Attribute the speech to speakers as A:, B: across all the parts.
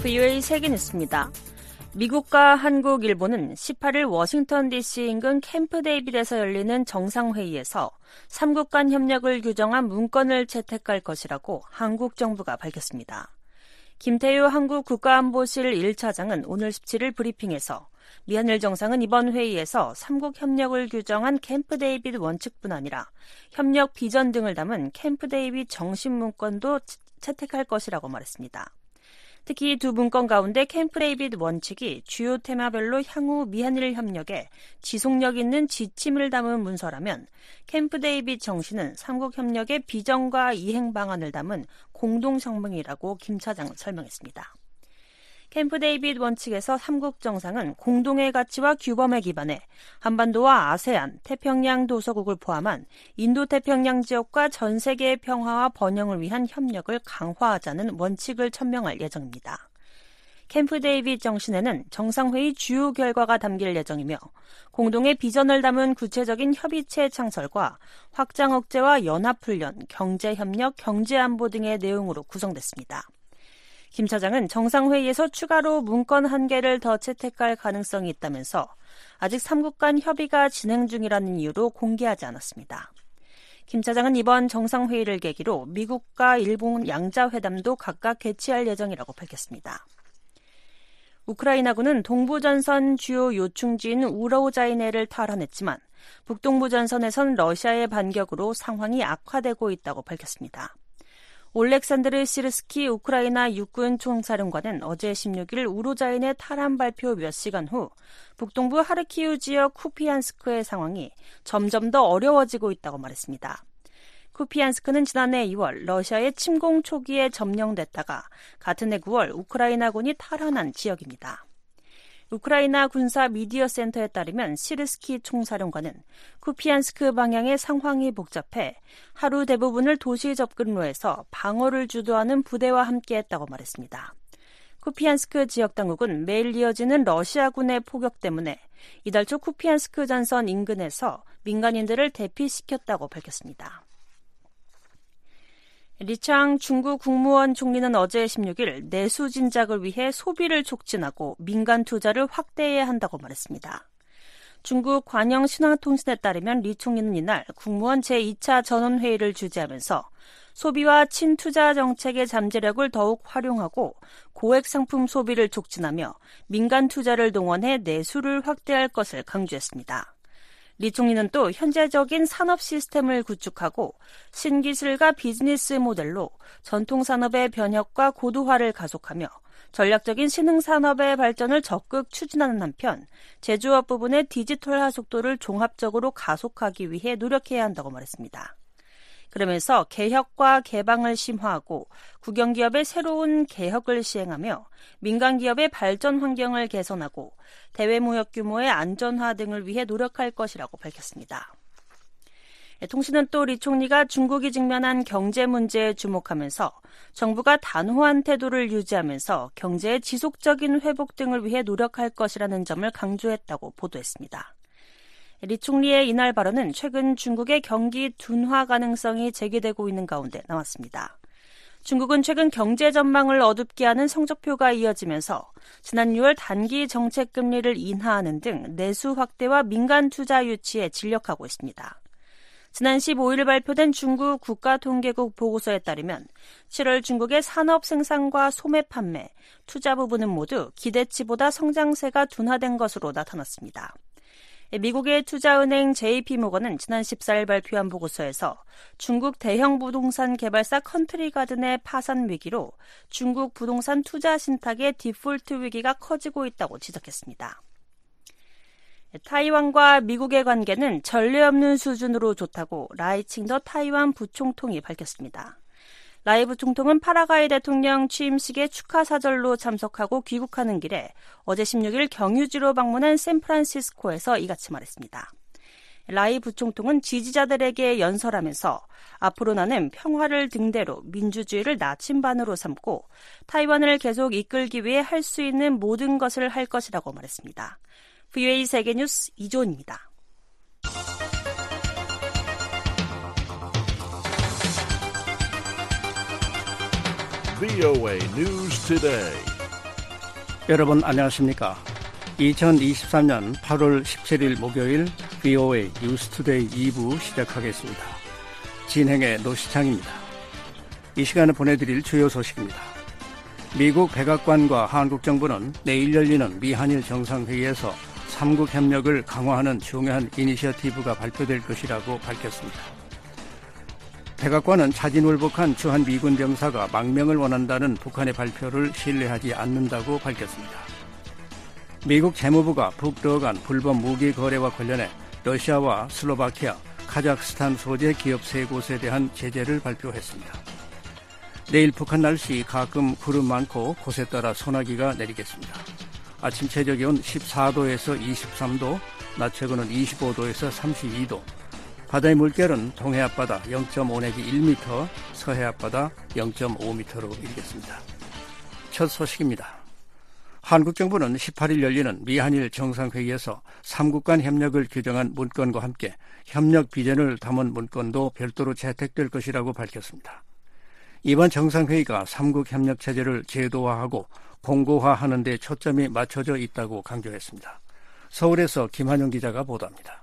A: VOA 세계 뉴스입니다. 미국과 한국, 일본은 18일 워싱턴 DC 인근 캠프 데이빗에서 열리는 정상회의에서 3국 간 협력을 규정한 문건을 채택할 것이라고 한국 정부가 밝혔습니다. 김태효 한국 국가안보실 1차장은 오늘 17일 브리핑에서 미한일 정상은 이번 회의에서 3국 협력을 규정한 캠프 데이빗 원칙뿐 아니라 협력 비전 등을 담은 캠프 데이빗 정신 문건도 채택할 것이라고 말했습니다. 특히 두 문건 가운데 캠프 데이빗 원칙이 주요 테마별로 향후 미한일 협력에 지속력 있는 지침을 담은 문서라면 캠프 데이빗 정신은 3국 협력의 비전과 이행 방안을 담은 공동성명이라고 김 차장은 설명했습니다. 캠프 데이빗 원칙에서 3국 정상은 공동의 가치와 규범에 기반해 한반도와 아세안, 태평양 도서국을 포함한 인도태평양 지역과 전 세계의 평화와 번영을 위한 협력을 강화하자는 원칙을 천명할 예정입니다. 캠프 데이빗 정신에는 정상회의 주요 결과가 담길 예정이며 공동의 비전을 담은 구체적인 협의체 창설과 확장 억제와 연합훈련, 경제협력, 경제안보 등의 내용으로 구성됐습니다. 김 차장은 정상회의에서 추가로 문건 1개를 더 채택할 가능성이 있다면서 아직 3국 간 협의가 진행 중이라는 이유로 공개하지 않았습니다. 김 차장은 이번 정상회의를 계기로 미국과 일본 양자회담도 각각 개최할 예정이라고 밝혔습니다. 우크라이나군은 동부전선 주요 요충지인 우로자이네를 탈환했지만 북동부전선에선 러시아의 반격으로 상황이 악화되고 있다고 밝혔습니다. 올렉산드르 시르스키 우크라이나 육군 총사령관은 어제 16일 우로자인의 탈환 발표 몇 시간 후 북동부 하르키우 지역 쿠피안스크의 상황이 점점 더 어려워지고 있다고 말했습니다. 쿠피안스크는 지난해 2월 러시아의 침공 초기에 점령됐다가 같은 해 9월 우크라이나군이 탈환한 지역입니다. 우크라이나 군사 미디어 센터에 따르면 시르스키 총사령관은 쿠피안스크 방향의 상황이 복잡해 하루 대부분을 도시 접근로에서 방어를 주도하는 부대와 함께했다고 말했습니다. 쿠피안스크 지역 당국은 매일 이어지는 러시아군의 포격 때문에 이달 초 쿠피안스크 전선 인근에서 민간인들을 대피시켰다고 밝혔습니다. 리창 중국 국무원 총리는 어제 16일 내수 진작을 위해 소비를 촉진하고 민간 투자를 확대해야 한다고 말했습니다. 중국 관영 신화통신에 따르면 리 총리는 이날 국무원 제2차 전원회의를 주재하면서 소비와 친투자 정책의 잠재력을 더욱 활용하고 고액 상품 소비를 촉진하며 민간 투자를 동원해 내수를 확대할 것을 강조했습니다. 리 총리는 또 현재적인 산업 시스템을 구축하고 신기술과 비즈니스 모델로 전통 산업의 변혁과 고도화를 가속하며 전략적인 신흥산업의 발전을 적극 추진하는 한편 제조업 부분의 디지털화 속도를 종합적으로 가속하기 위해 노력해야 한다고 말했습니다. 그러면서 개혁과 개방을 심화하고 국영기업의 새로운 개혁을 시행하며 민간기업의 발전 환경을 개선하고 대외무역 규모의 안전화 등을 위해 노력할 것이라고 밝혔습니다. 통신은 또 리 총리가 중국이 직면한 경제 문제에 주목하면서 정부가 단호한 태도를 유지하면서 경제의 지속적인 회복 등을 위해 노력할 것이라는 점을 강조했다고 보도했습니다. 리 총리의 이날 발언은 최근 중국의 경기 둔화 가능성이 제기되고 있는 가운데 나왔습니다. 중국은 최근 경제 전망을 어둡게 하는 성적표가 이어지면서 지난 6월 단기 정책 금리를 인하하는 등 내수 확대와 민간 투자 유치에 진력하고 있습니다. 지난 15일 발표된 중국 국가통계국 보고서에 따르면 7월 중국의 산업 생산과 소매 판매, 투자 부분은 모두 기대치보다 성장세가 둔화된 것으로 나타났습니다. 미국의 투자은행 JP모건은 지난 14일 발표한 보고서에서 중국 대형 부동산 개발사 컨트리가든의 파산 위기로 중국 부동산 투자 신탁의 디폴트 위기가 커지고 있다고 지적했습니다. 타이완과 미국의 관계는 전례 없는 수준으로 좋다고 라이칭더 타이완 부총통이 밝혔습니다. 라이 부총통은 파라과이 대통령 취임식에 축하 사절로 참석하고 귀국하는 길에 어제 16일 경유지로 방문한 샌프란시스코에서 이같이 말했습니다. 라이 부총통은 지지자들에게 연설하면서 앞으로 나는 평화를 등대로 민주주의를 나침반으로 삼고 타이완을 계속 이끌기 위해 할 수 있는 모든 것을 할 것이라고 말했습니다. VOA 세계뉴스 이조은입니다.
B: VOA News Today. 여러분 안녕하십니까? 2023년 8월 17일 목요일 VOA 뉴스투데이 2부 시작하겠습니다. 진행의 노시창입니다. 이 시간에 보내드릴 주요 소식입니다. 미국 백악관과 한국 정부는 내일 열리는 미한일 정상회의에서 삼국 협력을 강화하는 중요한 이니셔티브가 발표될 것이라고 밝혔습니다. 백악관은 자진불복한 주한 미군 병사가 망명을 원한다는 북한의 발표를 신뢰하지 않는다고 밝혔습니다. 미국 재무부가 북러 간 불법 무기 거래와 관련해 러시아와 슬로바키아, 카자흐스탄 소재 기업 3곳에 대한 제재를 발표했습니다. 내일 북한 날씨 가끔 구름 많고 곳에 따라 소나기가 내리겠습니다. 아침 최저 기온 14도에서 23도, 낮 최고는 25도에서 32도, 바다의 물결은 동해 앞바다 0.5 내지 1m, 서해 앞바다 0.5m로 일겠습니다. 첫 소식입니다. 한국 정부는 18일 열리는 미한일 정상회의에서 삼국 간 협력을 규정한 문건과 함께 협력 비전을 담은 문건도 별도로 채택될 것이라고 밝혔습니다. 이번 정상회의가 삼국 협력 체제를 제도화하고 공고화하는 데 초점이 맞춰져 있다고 강조했습니다. 서울에서 김한영 기자가 보도합니다.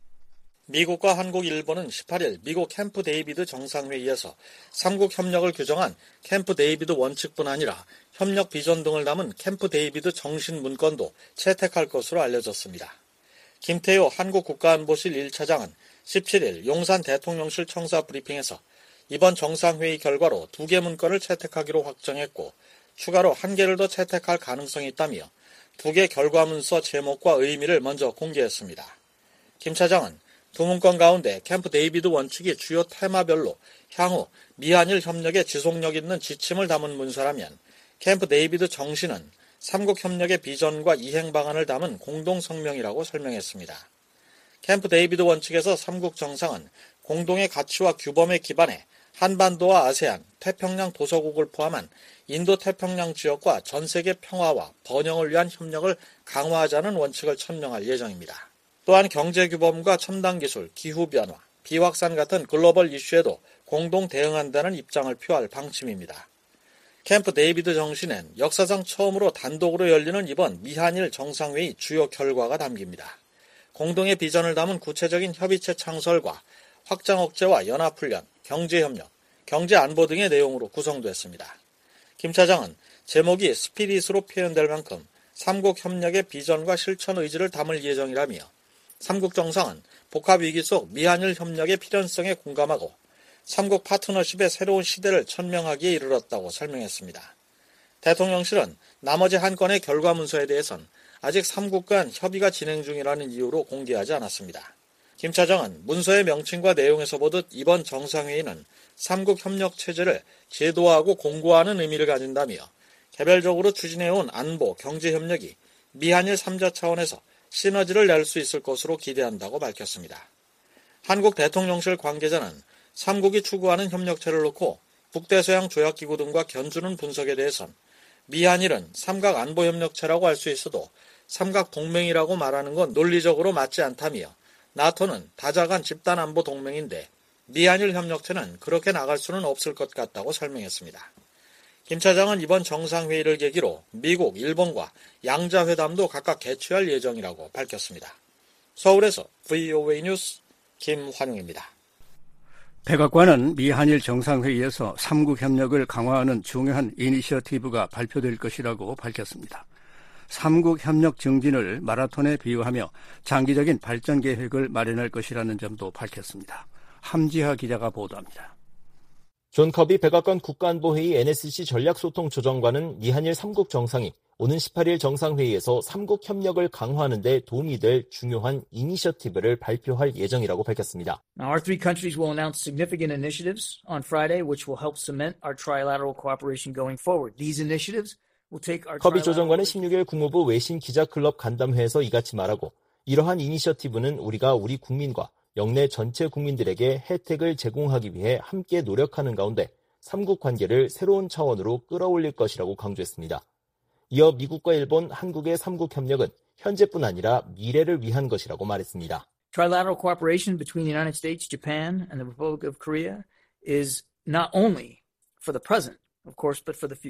C: 미국과 한국, 일본은 18일 미국 캠프 데이비드 정상회의에서 삼국 협력을 규정한 캠프 데이비드 원칙뿐 아니라 협력 비전 등을 담은 캠프 데이비드 정신 문건도 채택할 것으로 알려졌습니다. 김태효 한국 국가안보실 1차장은 17일 용산 대통령실 청사 브리핑에서 이번 정상회의 결과로 2개 문건을 채택하기로 확정했고 추가로 1개를 더 채택할 가능성이 있다며 2개 결과문서 제목과 의미를 먼저 공개했습니다. 김 차장은 두 문건 가운데 캠프 데이비드 원칙이 주요 테마별로 향후 미한일 협력에 지속력 있는 지침을 담은 문서라면 캠프 데이비드 정신은 삼국 협력의 비전과 이행 방안을 담은 공동성명이라고 설명했습니다. 캠프 데이비드 원칙에서 삼국 정상은 공동의 가치와 규범에 기반해 한반도와 아세안, 태평양 도서국을 포함한 인도태평양 지역과 전 세계 평화와 번영을 위한 협력을 강화하자는 원칙을 천명할 예정입니다. 또한 경제규범과 첨단기술, 기후변화, 비확산 같은 글로벌 이슈에도 공동 대응한다는 입장을 표할 방침입니다. 캠프 데이비드 정신엔 역사상 처음으로 단독으로 열리는 이번 미한일 정상회의 주요 결과가 담깁니다. 공동의 비전을 담은 구체적인 협의체 창설과 확장 억제와 연합훈련, 경제협력, 경제안보 등의 내용으로 구성됐습니다. 김 차장은 제목이 스피릿으로 표현될 만큼 삼국 협력의 비전과 실천 의지를 담을 예정이라며 삼국 정상은 복합위기 속 미한일 협력의 필연성에 공감하고 삼국 파트너십의 새로운 시대를 천명하기에 이르렀다고 설명했습니다. 대통령실은 나머지 한 건의 결과문서에 대해선 아직 삼국 간 협의가 진행 중이라는 이유로 공개하지 않았습니다. 김 차장은 문서의 명칭과 내용에서 보듯 이번 정상회의는 삼국 협력 체제를 제도화하고 공고화하는 의미를 가진다며 개별적으로 추진해온 안보, 경제협력이 미한일 3자 차원에서 시너지를 낼 수 있을 것으로 기대한다고 밝혔습니다. 한국 대통령실 관계자는 삼국이 추구하는 협력체를 놓고 북대서양 조약기구 등과 견주는 분석에 대해선 미한일은 삼각 안보협력체라고 할 수 있어도 삼각 동맹이라고 말하는 건 논리적으로 맞지 않다며 나토는 다자간 집단안보 동맹인데 미한일 협력체는 그렇게 나갈 수는 없을 것 같다고 설명했습니다. 김 차장은 이번 정상회의를 계기로 미국, 일본과 양자회담도 각각 개최할 예정이라고 밝혔습니다. 서울에서 VOA 뉴스 김환용입니다.
B: 백악관은 미한일 정상회의에서 삼국 협력을 강화하는 중요한 이니셔티브가 발표될 것이라고 밝혔습니다. 삼국 협력 증진을 마라톤에 비유하며 장기적인 발전 계획을 마련할 것이라는 점도 밝혔습니다. 함지하 기자가 보도합니다.
D: 존 커비 백악관 국가안보회의 NSC 전략소통조정관은 미한일 삼국 정상이 오는 18일 정상회의에서 삼국 협력을 강화하는 데 도움이 될 중요한 이니셔티브를 발표할 예정이라고 밝혔습니다.
E: Now, our three countries will announce significant initiatives on Friday, which will help cement our trilateral cooperation going forward. These initiatives will take our
D: 커비 조정관은 16일 국무부 외신 기자클럽 간담회에서 이같이 말하고 이러한 이니셔티브는 우리가 우리 국민과 영내 전체 국민들에게 혜택을 제공하기 위해 함께 노력하는 가운데 삼국 관계를 새로운 차원으로 끌어올릴 것이라고 강조했습니다. 이어 미국과 일본, 한국의 삼국 협력은 현재뿐 아니라 미래를 위한 것이라고 말했습니다.
E: Trilateral cooperation between the United States, Japan, and the Republic of Korea is not only for the present, of course, but for the future.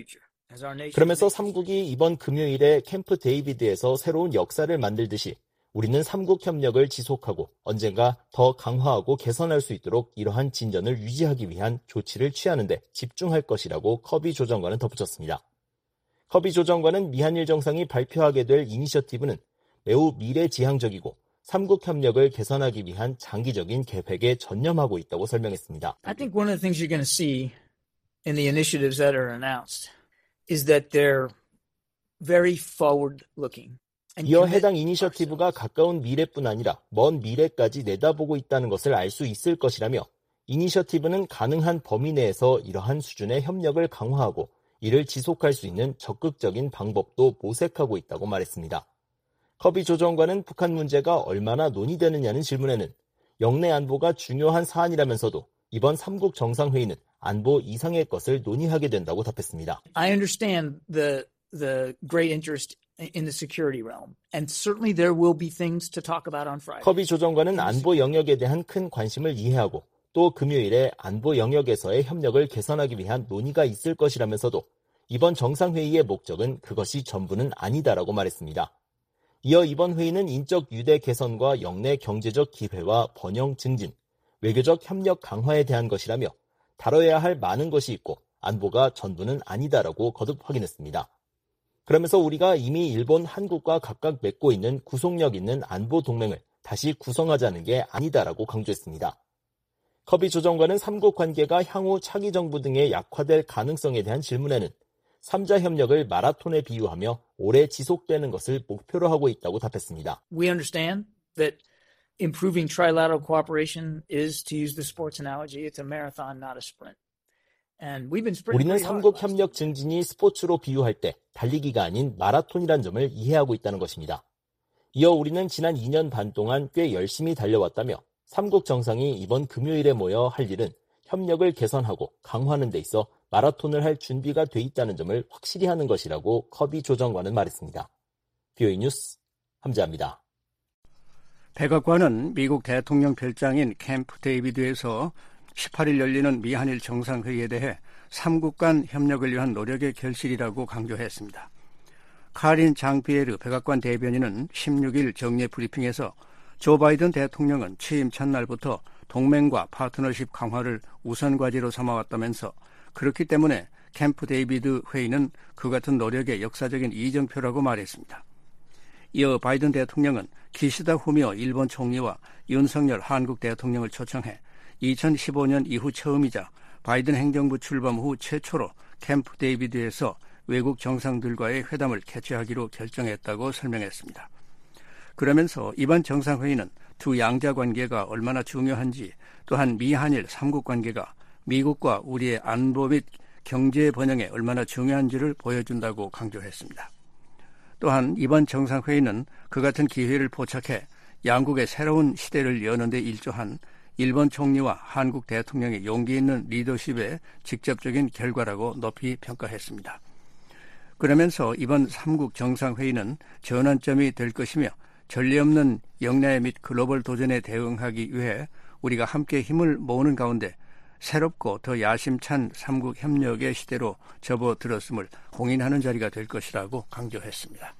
D: 그러면서 3국이 이번 금요일에 캠프 데이비드에서 새로운 역사를 만들듯이 우리는 3국 협력을 지속하고 언젠가 더 강화하고 개선할 수 있도록 이러한 진전을 유지하기 위한 조치를 취하는 데 집중할 것이라고 커비 조정관은 덧붙였습니다. 커비 조정관은 미한일 정상이 발표하게 될 이니셔티브는 매우 미래지향적이고 3국 협력을 개선하기 위한 장기적인 계획에 전념하고 있다고 설명했습니다.
E: I think one of the things you're going to see in the initiatives that are announced is that they're very forward-looking.
D: 이어 해당 이니셔티브가 가까운 미래뿐 아니라 먼 미래까지 내다보고 있다는 것을 알 수 있을 것이라며 이니셔티브는 가능한 범위 내에서 이러한 수준의 협력을 강화하고 이를 지속할 수 있는 적극적인 방법도 모색하고 있다고 말했습니다. 커비 조정관은 북한 문제가 얼마나 논의되느냐는 질문에는 영내 안보가 중요한 사안이라면서도 이번 3국 정상회의는 안보 이상의 것을 논의하게 된다고 답했습니다.
E: I understand the great interest in the security realm, and certainly there will be things to talk about on Friday.
D: 커비 조정관은 안보 영역에 대한 큰 관심을 이해하고 또 금요일에 안보 영역에서의 협력을 개선하기 위한 논의가 있을 것이라면서도 이번 정상회의의 목적은 그것이 전부는 아니다라고 말했습니다. 이어 이번 회의는 인적 유대 개선과 영내 경제적 기회와 번영 증진, 외교적 협력 강화에 대한 것이라며 다뤄야 할 많은 것이 있고 안보가 전부는 아니다라고 거듭 확인했습니다. 그러면서 우리가 이미 일본, 한국과 각각 맺고 있는 구속력 있는 안보 동맹을 다시 구성하자는 게 아니다라고 강조했습니다. 커비 조정관은 3국 관계가 향후 차기 정부 등에 약화될 가능성에 대한 질문에는 3자 협력을 마라톤에 비유하며 오래 지속되는 것을 목표로 하고 있다고 답했습니다.
E: We understand that improving trilateral cooperation is, to use the sports analogy, it's a marathon, not a sprint.
D: 우리는 3국 협력 증진이 스포츠로 비유할 때 달리기가 아닌 마라톤이란 점을 이해하고 있다는 것입니다. 이어 우리는 지난 2년 반 동안 꽤 열심히 달려왔다며 3국 정상이 이번 금요일에 모여 할 일은 협력을 개선하고 강화하는 데 있어 마라톤을 할 준비가 돼 있다는 점을 확실히 하는 것이라고 커비 조정관은 말했습니다. VOA 뉴스 함재합니다.
B: 백악관은 미국 대통령 별장인 캠프 데이비드에서 18일 열리는 미한일 정상회의에 대해 3국 간 협력을 위한 노력의 결실이라고 강조했습니다. 카린 장피에르 백악관 대변인은 16일 정례 브리핑에서 조 바이든 대통령은 취임 첫날부터 동맹과 파트너십 강화를 우선 과제로 삼아왔다면서 그렇기 때문에 캠프 데이비드 회의는 그 같은 노력의 역사적인 이정표라고 말했습니다. 이어 바이든 대통령은 기시다 후미오 일본 총리와 윤석열 한국 대통령을 초청해 2015년 이후 처음이자 바이든 행정부 출범 후 최초로 캠프 데이비드에서 외국 정상들과의 회담을 개최하기로 결정했다고 설명했습니다. 그러면서 이번 정상회의는 두 양자 관계가 얼마나 중요한지 또한 미한일 3국 관계가 미국과 우리의 안보 및 경제 번영에 얼마나 중요한지를 보여준다고 강조했습니다. 또한 이번 정상회의는 그 같은 기회를 포착해 양국의 새로운 시대를 여는 데 일조한 일본 총리와 한국 대통령의 용기 있는 리더십의 직접적인 결과라고 높이 평가했습니다. 그러면서 이번 3국 정상회의는 전환점이 될 것이며 전례 없는 영내 및 글로벌 도전에 대응하기 위해 우리가 함께 힘을 모으는 가운데 새롭고 더 야심찬 3국 협력의 시대로 접어들었음을 공인하는 자리가 될 것이라고 강조했습니다.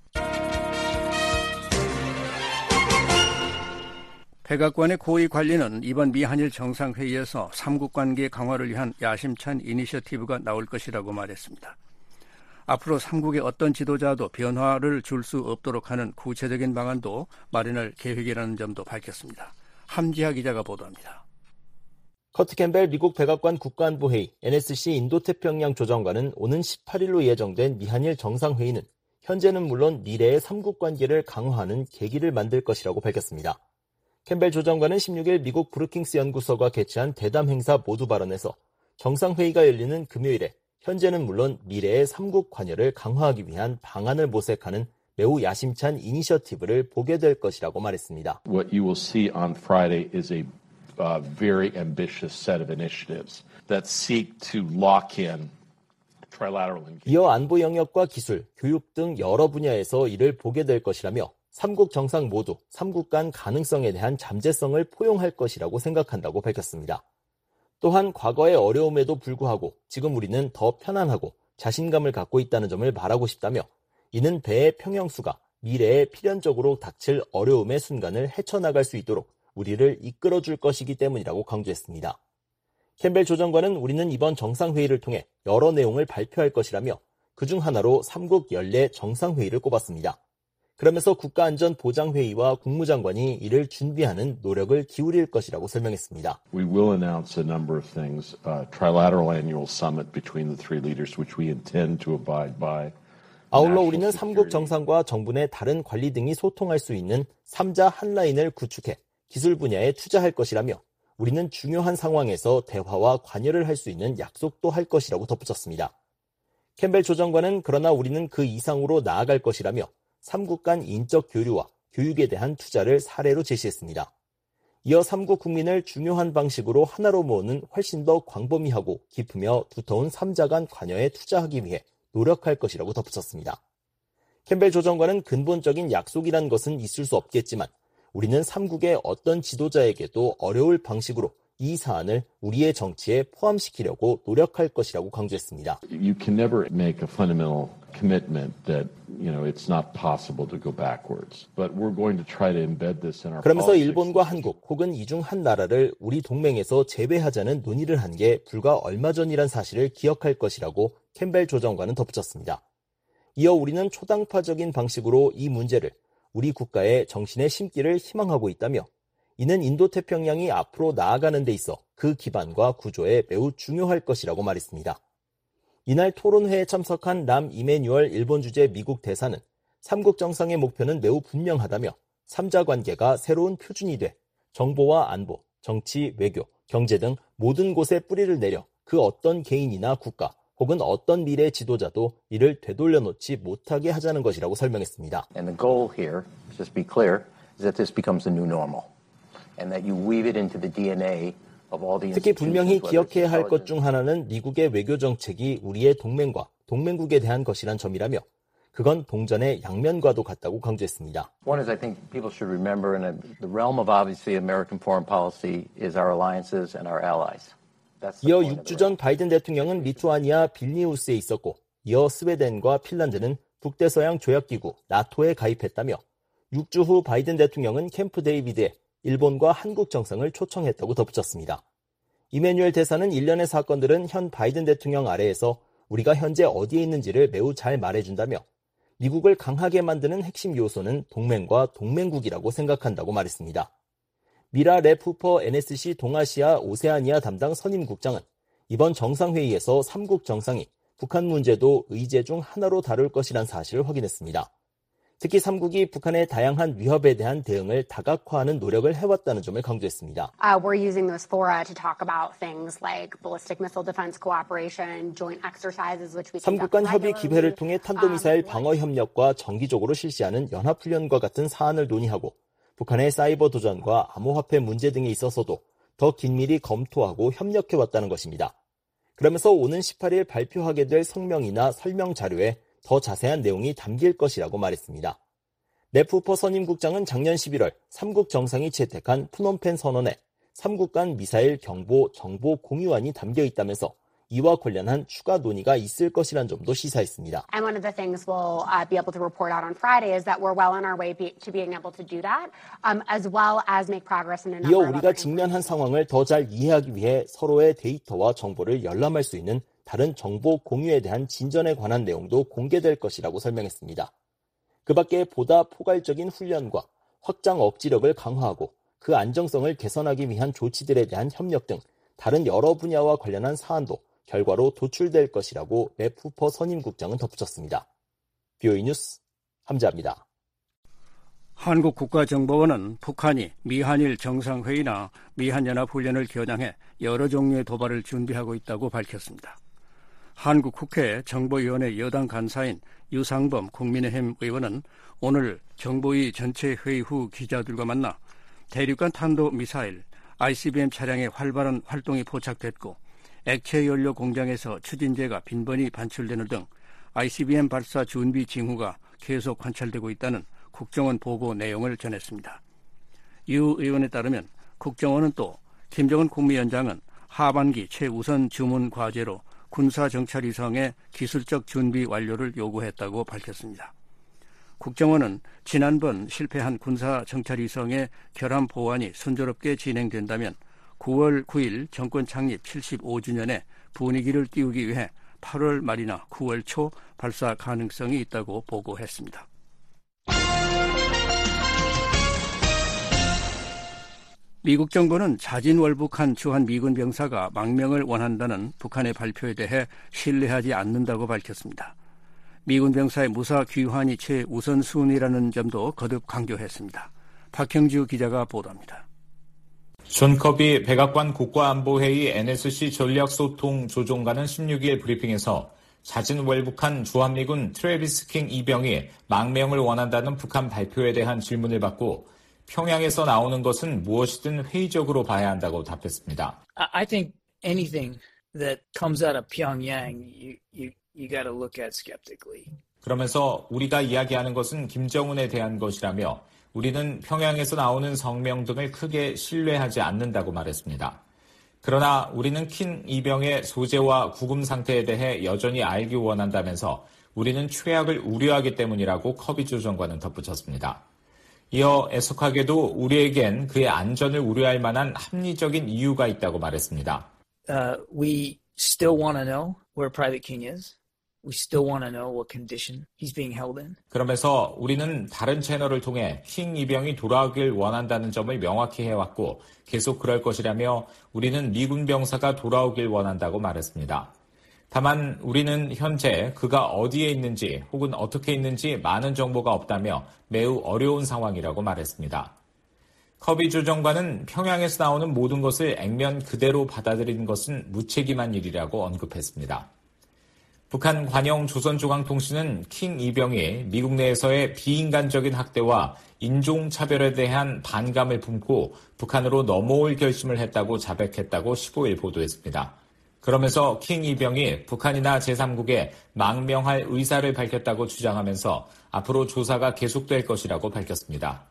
B: 백악관의 고위 관리는 이번 미한일 정상회의에서 3국 관계 강화를 위한 야심찬 이니셔티브가 나올 것이라고 말했습니다. 앞으로 3국의 어떤 지도자도 변화를 줄 수 없도록 하는 구체적인 방안도 마련할 계획이라는 점도 밝혔습니다. 함지하 기자가 보도합니다.
D: 커트 캠벨 미국 백악관 국가안보회의 NSC 인도태평양 조정관은 오는 18일로 예정된 미한일 정상회의는 현재는 물론 미래의 3국 관계를 강화하는 계기를 만들 것이라고 밝혔습니다. 캠벨 조정관은 16일 미국 브루킹스 연구소가 개최한 대담 행사 모두 발언에서 정상회의가 열리는 금요일에 현재는 물론 미래의 3국 관여를 강화하기 위한 방안을 모색하는 매우 야심찬 이니셔티브를 보게 될 것이라고 말했습니다.
F: What you will see on Friday is a very ambitious set of initiatives that seek to lock in trilateral engagement.
D: 이어 안보 영역과 기술, 교육 등 여러 분야에서 이를 보게 될 것이라며 3국 정상 모두 3국 간 가능성에 대한 잠재성을 포용할 것이라고 생각한다고 밝혔습니다. 또한 과거의 어려움에도 불구하고 지금 우리는 더 편안하고 자신감을 갖고 있다는 점을 말하고 싶다며 이는 배의 평형수가 미래에 필연적으로 닥칠 어려움의 순간을 헤쳐나갈 수 있도록 우리를 이끌어줄 것이기 때문이라고 강조했습니다. 캠벨 조정관은 우리는 이번 정상회의를 통해 여러 내용을 발표할 것이라며 그중 하나로 3국 연례 정상회의를 꼽았습니다. 그러면서 국가안전보장회의와 국무장관이 이를 준비하는 노력을 기울일 것이라고 설명했습니다.
F: We will announce a number of things, trilateral annual summit between the three leaders, which we intend to abide by.
D: 아울러 우리는 3국 정상과 정부 내 다른 관리 등이 소통할 수 있는 3자 한라인을 구축해 기술 분야에 투자할 것이라며 우리는 중요한 상황에서 대화와 관여를 할 수 있는 약속도 할 것이라고 덧붙였습니다. 캠벨 조정관은 그러나 우리는 그 이상으로 나아갈 것이라며 3국 간 인적 교류와 교육에 대한 투자를 사례로 제시했습니다. 이어 3국 국민을 중요한 방식으로 하나로 모으는 훨씬 더 광범위하고 깊으며 두터운 3자 간 관여에 투자하기 위해 노력할 것이라고 덧붙였습니다. 캠벨 조정관은 근본적인 약속이란 것은 있을 수 없겠지만 우리는 3국의 어떤 지도자에게도 어려울 방식으로 이 사안을 우리의 정치에 포함시키려고 노력할 것이라고 강조했습니다.
F: You can never make a fundamental commitment that, it's not possible to go backwards. But we're going to try to embed this in our
D: 그러면서
F: politics.
D: 일본과 한국 혹은 이 중 한 나라를 우리 동맹에서 제외하자는 논의를 한 게 불과 얼마 전이란 사실을 기억할 것이라고 캠벨 조정관은 덧붙였습니다. 이어 우리는 초당파적인 방식으로 이 문제를 우리 국가의 정신에 심기를 희망하고 있다며 이는 인도태평양이 앞으로 나아가는 데 있어 그 기반과 구조에 매우 중요할 것이라고 말했습니다. 이날 토론회에 참석한 람 이메뉴얼 일본 주재 미국 대사는 3국 정상의 목표는 매우 분명하다며 3자 관계가 새로운 표준이 돼 정보와 안보, 정치, 외교, 경제 등 모든 곳에 뿌리를 내려 그 어떤 개인이나 국가 혹은 어떤 미래 지도자도 이를 되돌려놓지 못하게 하자는 것이라고 설명했습니다.
G: And the goal here, just be clear, is that this becomes the new normal. And that you weave it into the DNA of all the
D: 특히 분명히 기억해야 할 것 중 하나는 미국의 외교 정책이 우리의 동맹과 동맹국에 대한 것이란 점이라며 그건 동전의 양면과도 같다고 강조했습니다.
G: One is I think people should remember in the realm of obviously American foreign policy is our alliances and our allies.
D: 이어 6주 전 바이든 대통령은 리투아니아 빌니우스에 있었고 이어 스웨덴과 핀란드는 북대서양 조약기구 나토에 가입했다며 6주 후 바이든 대통령은 캠프 데이비드에 일본과 한국 정상을 초청했다고 덧붙였습니다. 이메뉴얼 대사는 일련의 사건들은 현 바이든 대통령 아래에서 우리가 현재 어디에 있는지를 매우 잘 말해준다며 미국을 강하게 만드는 핵심 요소는 동맹과 동맹국이라고 생각한다고 말했습니다. 미라 레푸퍼 NSC 동아시아 오세아니아 담당 선임국장은 이번 정상회의에서 3국 정상이 북한 문제도 의제 중 하나로 다룰 것이란 사실을 확인했습니다. 특히 3국이 북한의 다양한 위협에 대한 대응을 다각화하는 노력을 해왔다는 점을 강조했습니다.
H: We're using those fora to talk about things like ballistic missile defense cooperation, joint exercises, which we
D: 3국 간 협의 기회를 통해 탄도미사일 방어 협력과 정기적으로 실시하는 연합훈련과 같은 사안을 논의하고 북한의 사이버 도전과 암호화폐 문제 등에 있어서도 더 긴밀히 검토하고 협력해왔다는 것입니다. 그러면서 오는 18일 발표하게 될 성명이나 설명 자료에 더 자세한 내용이 담길 것이라고 말했습니다. 레푸퍼 선임국장은 작년 11월 3국 정상이 채택한 푸놈펜 선언에 3국 간 미사일 경보, 정보 공유안이 담겨 있다면서 이와 관련한 추가 논의가 있을 것이란 점도 시사했습니다.
H: And one of the things we'll be able to report out on Friday is that we're well on our way to being able to do that, as well as make progress in a number
D: 이어
H: of
D: 우리가 직면한 상황을 더 잘 이해하기 위해 서로의 데이터와 정보를 열람할 수 있는 다른 정보 공유에 대한 진전에 관한 내용도 공개될 것이라고 설명했습니다. 그 밖에 보다 포괄적인 훈련과 확장 억지력을 강화하고 그 안정성을 개선하기 위한 조치들에 대한 협력 등 다른 여러 분야와 관련한 사안도 결과로 도출될 것이라고 레푸퍼 선임국장은 덧붙였습니다. BOE 뉴스 함재합니다.
B: 한국 국가정보원은 북한이 미한일 정상회의나 미한연합훈련을 겨냥해 여러 종류의 도발을 준비하고 있다고 밝혔습니다. 한국 국회 정보위원회 여당 간사인 유상범 국민의힘 의원은 오늘 정보위 전체 회의 후 기자들과 만나 대륙간 탄도미사일 ICBM 차량의 활발한 활동이 포착됐고 액체연료 공장에서 추진제가 빈번히 반출되는 등 ICBM 발사 준비 징후가 계속 관찰되고 있다는 국정원 보고 내용을 전했습니다. 유 의원에 따르면 국정원은 또 김정은 국무위원장은 하반기 최우선 주문 과제로 군사정찰위성의 기술적 준비 완료를 요구했다고 밝혔습니다. 국정원은 지난번 실패한 군사정찰위성의 결함 보완이 순조롭게 진행된다면 9월 9일 정권 창립 75주년에 분위기를 띄우기 위해 8월 말이나 9월 초 발사 가능성이 있다고 보고했습니다. 미국 정부는 자진월북한 주한 미군 병사가 망명을 원한다는 북한의 발표에 대해 신뢰하지 않는다고 밝혔습니다. 미군 병사의 무사 귀환이 최우선순위라는 점도 거듭 강조했습니다. 박형주 기자가 보도합니다.
I: 존 커비 백악관 국가안보회의 NSC 전략소통조종관은 16일 브리핑에서 자진월북한 주한미군 트래비스 킹 이병이 망명을 원한다는 북한 발표에 대한 질문을 받고 평양에서 나오는 것은 무엇이든 회의적으로 봐야 한다고 답했습니다.
E: I think anything that comes out of Pyongyang, you got to look at skeptically.
I: 그러면서 우리가 이야기하는 것은 김정은에 대한 것이라며 우리는 평양에서 나오는 성명 등을 크게 신뢰하지 않는다고 말했습니다. 그러나 우리는 킹 이병의 소재와 구금 상태에 대해 여전히 알기 원한다면서 우리는 최악을 우려하기 때문이라고 커비 조정관은 덧붙였습니다. 이어 애석하게도 우리에겐 그의 안전을 우려할 만한 합리적인 이유가 있다고 말했습니다.
E: We still want to know where Private King is. We still want to know what condition he's being held in.
I: 그러면서 우리는 다른 채널을 통해 킹 이병이 돌아오길 원한다는 점을 명확히 해왔고 계속 그럴 것이라며 우리는 미군 병사가 돌아오길 원한다고 말했습니다. 다만 우리는 현재 그가 어디에 있는지 혹은 어떻게 있는지 많은 정보가 없다며 매우 어려운 상황이라고 말했습니다. 커비 조정관은 평양에서 나오는 모든 것을 액면 그대로 받아들이는 것은 무책임한 일이라고 언급했습니다. 북한 관영 조선중앙통신은 킹 이병이 미국 내에서의 비인간적인 학대와 인종차별에 대한 반감을 품고 북한으로 넘어올 결심을 했다고 자백했다고 15일 보도했습니다. 그러면서 킹 이병이 북한이나 제3국에 망명할 의사를 밝혔다고 주장하면서 앞으로 조사가 계속될 것이라고 밝혔습니다.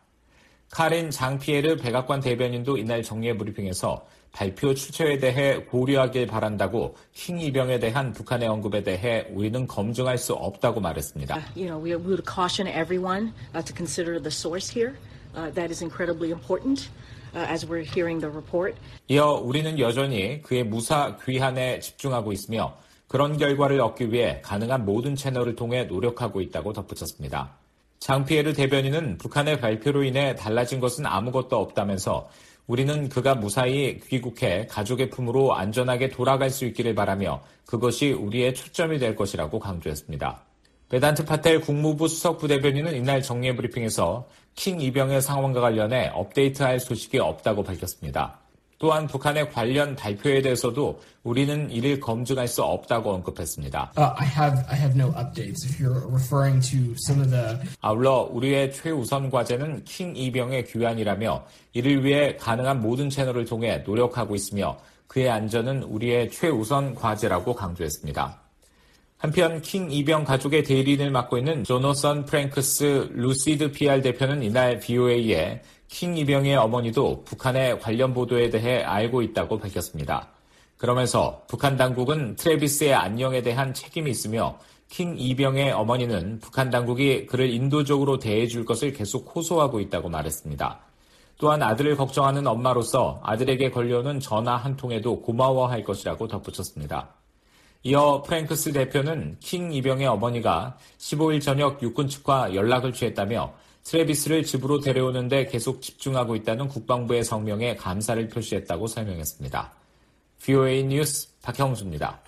I: 카린 장피에르 백악관 대변인도 이날 정례 브리핑에서 발표 출처에 대해 고려하길 바란다고 킹 이병에 대한 북한의 언급에 대해 우리는 검증할 수 없다고 말했습니다.
J: We would caution everyone to consider the source here. That is incredibly important. As we're hearing the report.
I: 이어 우리는 여전히 그의 무사 귀환에 집중하고 있으며 그런 결과를 얻기 위해 가능한 모든 채널을 통해 노력하고 있다고 덧붙였습니다. 장피에르 대변인은 북한의 발표로 인해 달라진 것은 아무것도 없다면서 우리는 그가 무사히 귀국해 가족의 품으로 안전하게 돌아갈 수 있기를 바라며 그것이 우리의 초점이 될 것이라고 강조했습니다. 베단트 파텔 국무부 수석 부대변인은 이날 정례 브리핑에서 킹 이병의 상황과 관련해 업데이트할 소식이 없다고 밝혔습니다. 또한 북한의 관련 발표에 대해서도 우리는 이를 검증할 수 없다고 언급했습니다.
K: I have no updates. If you're referring to some of the...
I: 아울러 우리의 최우선 과제는 킹 이병의 귀환이라며 이를 위해 가능한 모든 채널을 통해 노력하고 있으며 그의 안전은 우리의 최우선 과제라고 강조했습니다. 한편 킹 이병 가족의 대리인을 맡고 있는 조너선 프랭크스 루시드 PR 대표는 이날 VOA에 킹 이병의 어머니도 북한의 관련 보도에 대해 알고 있다고 밝혔습니다. 그러면서 북한 당국은 트래비스의 안녕에 대한 책임이 있으며 킹 이병의 어머니는 북한 당국이 그를 인도적으로 대해줄 것을 계속 호소하고 있다고 말했습니다. 또한 아들을 걱정하는 엄마로서 아들에게 걸려오는 전화 한 통에도 고마워할 것이라고 덧붙였습니다. 이어 프랭크스 대표는 킹 이병의 어머니가 15일 저녁 육군 측과 연락을 취했다며 트래비스를 집으로 데려오는 데 계속 집중하고 있다는 국방부의 성명에 감사를 표시했다고 설명했습니다. VOA 뉴스 박형수입니다.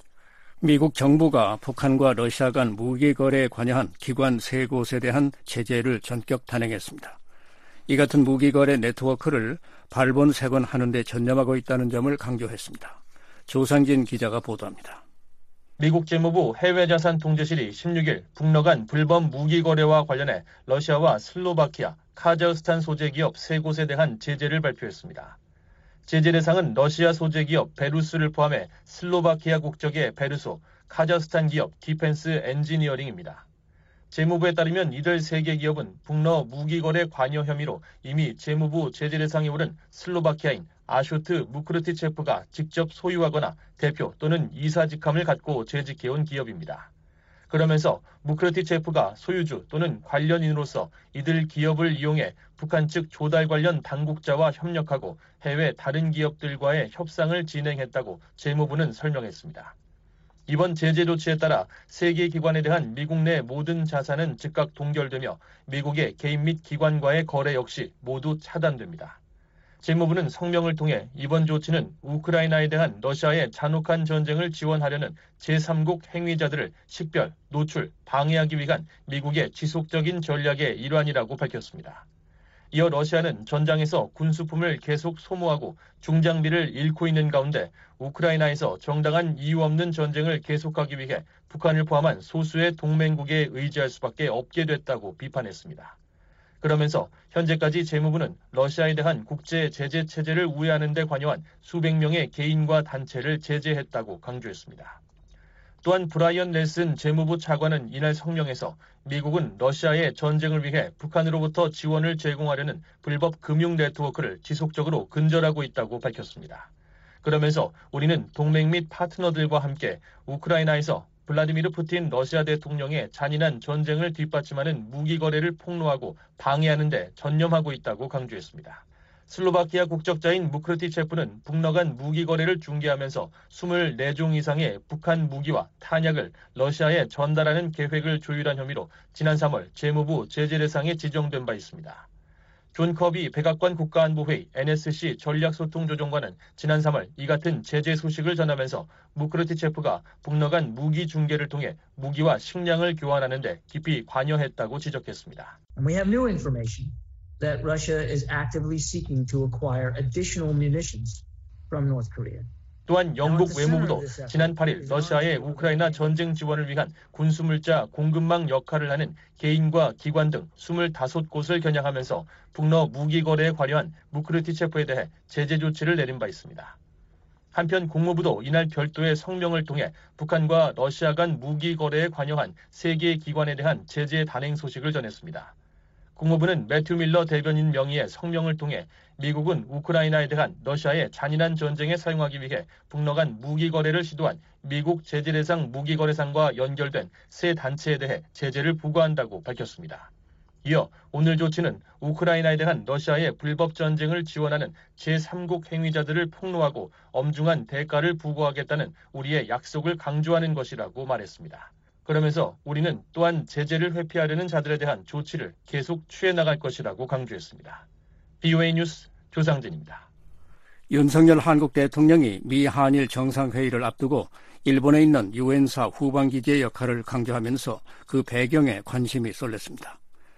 B: 미국 정부가 북한과 러시아 간 무기 거래에 관여한 기관 3곳에 대한 제재를 전격 단행했습니다. 이 같은 무기 거래 네트워크를 발본색원하는 데 전념하고 있다는 점을 강조했습니다. 조상진 기자가 보도합니다.
L: 미국 재무부 해외자산통제실이 16일 북러 간 불법 무기 거래와 관련해 러시아와 슬로바키아, 카자흐스탄 소재 기업 3곳에 대한 제재를 발표했습니다. 제재 대상은 러시아 소재 기업 베루스를 포함해 슬로바키아 국적의 베르소, 카자흐스탄 기업 디펜스 엔지니어링입니다. 재무부에 따르면 이들 3개 기업은 북러 무기 거래 관여 혐의로 이미 재무부 제재 대상에 오른 슬로바키아인 아쇼트 무크르티체프가 직접 소유하거나 대표 또는 이사 직함을 갖고 재직해온 기업입니다. 그러면서 무크르티체프가 소유주 또는 관련인으로서 이들 기업을 이용해 북한 측 조달 관련 당국자와 협력하고 해외 다른 기업들과의 협상을 진행했다고 재무부는 설명했습니다. 이번 제재 조치에 따라 3개 기관에 대한 미국 내 모든 자산은 즉각 동결되며 미국의 개인 및 기관과의 거래 역시 모두 차단됩니다. 재무부는 성명을 통해 이번 조치는 우크라이나에 대한 러시아의 잔혹한 전쟁을 지원하려는 제3국 행위자들을 식별, 노출, 방해하기 위한 미국의 지속적인 전략의 일환이라고 밝혔습니다. 이어 러시아는 전장에서 군수품을 계속 소모하고 중장비를 잃고 있는 가운데 우크라이나에서 정당한 이유 없는 전쟁을 계속하기 위해 북한을 포함한 소수의 동맹국에 의지할 수밖에 없게 됐다고 비판했습니다. 그러면서 현재까지 재무부는 러시아에 대한 국제 제재 체제를 우회하는 데 관여한 수백 명의 개인과 단체를 제재했다고 강조했습니다. 또한 브라이언 넬슨 재무부 차관은 이날 성명에서 미국은 러시아의 전쟁을 위해 북한으로부터 지원을 제공하려는 불법 금융 네트워크를 지속적으로 근절하고 있다고 밝혔습니다. 그러면서 우리는 동맹 및 파트너들과 함께 우크라이나에서 블라디미르 푸틴 러시아 대통령의 잔인한 전쟁을 뒷받침하는 무기 거래를 폭로하고 방해하는 데 전념하고 있다고 강조했습니다. 슬로바키아 국적자인 무크르티체프는 북러 간 무기 거래를 중개하면서 24종 이상의 북한 무기와 탄약을 러시아에 전달하는 계획을 조율한 혐의로 지난 3월 재무부 제재 대상에 지정된 바 있습니다. 존 커비 백악관 국가안보회의 NSC 전략소통조정관은 지난 3월 이 같은 제재 소식을 전하면서 무크르티체프가 북러 간 무기 중개를 통해 무기와 식량을 교환하는 데 깊이 관여했다고 지적했습니다.
E: And we have new information that Russia is actively seeking to acquire additional munitions from North Korea.
L: 또한 영국 외무부도 지난 8일 러시아의 우크라이나 전쟁 지원을 위한 군수물자 공급망 역할을 하는 개인과 기관 등 25곳을 겨냥하면서 북러 무기 거래에 관여한 무크르티체프에 대해 제재 조치를 내린 바 있습니다. 한편 국무부도 이날 별도의 성명을 통해 북한과 러시아 간 무기 거래에 관여한 3개 기관에 대한 제재 단행 소식을 전했습니다. 국무부는 매튜 밀러 대변인 명의의 성명을 통해 미국은 우크라이나에 대한 러시아의 잔인한 전쟁에 사용하기 위해 북러 간 무기 거래를 시도한 미국 제재 대상 무기 거래상과 연결된 3단체에 대해 제재를 부과한다고 밝혔습니다. 이어 오늘 조치는 우크라이나에 대한 러시아의 불법 전쟁을 지원하는 제3국 행위자들을 폭로하고 엄중한 대가를 부과하겠다는 우리의 약속을 강조하는 것이라고 말했습니다. 그러면서 우리는 또한 제재를 회피하려는 자들에 대한 조치를 계속 취해 나갈 것이라고 강조했습니다. BOA 뉴스 조상진입니다.
B: 윤석열 한국 대통령이 미 한일 정상회의를 앞두고 일본에 있는 유엔사 후방기지의 역할을 강조하면서 그 배경에 관심이 쏠렸습니다.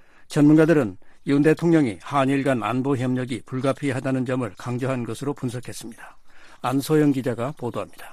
B: 전문가들은 윤 대통령이 한일 간 안보 협력이 불가피하다는 점을 강조한 것으로 분석했습니다. 안소영 기자가 보도합니다.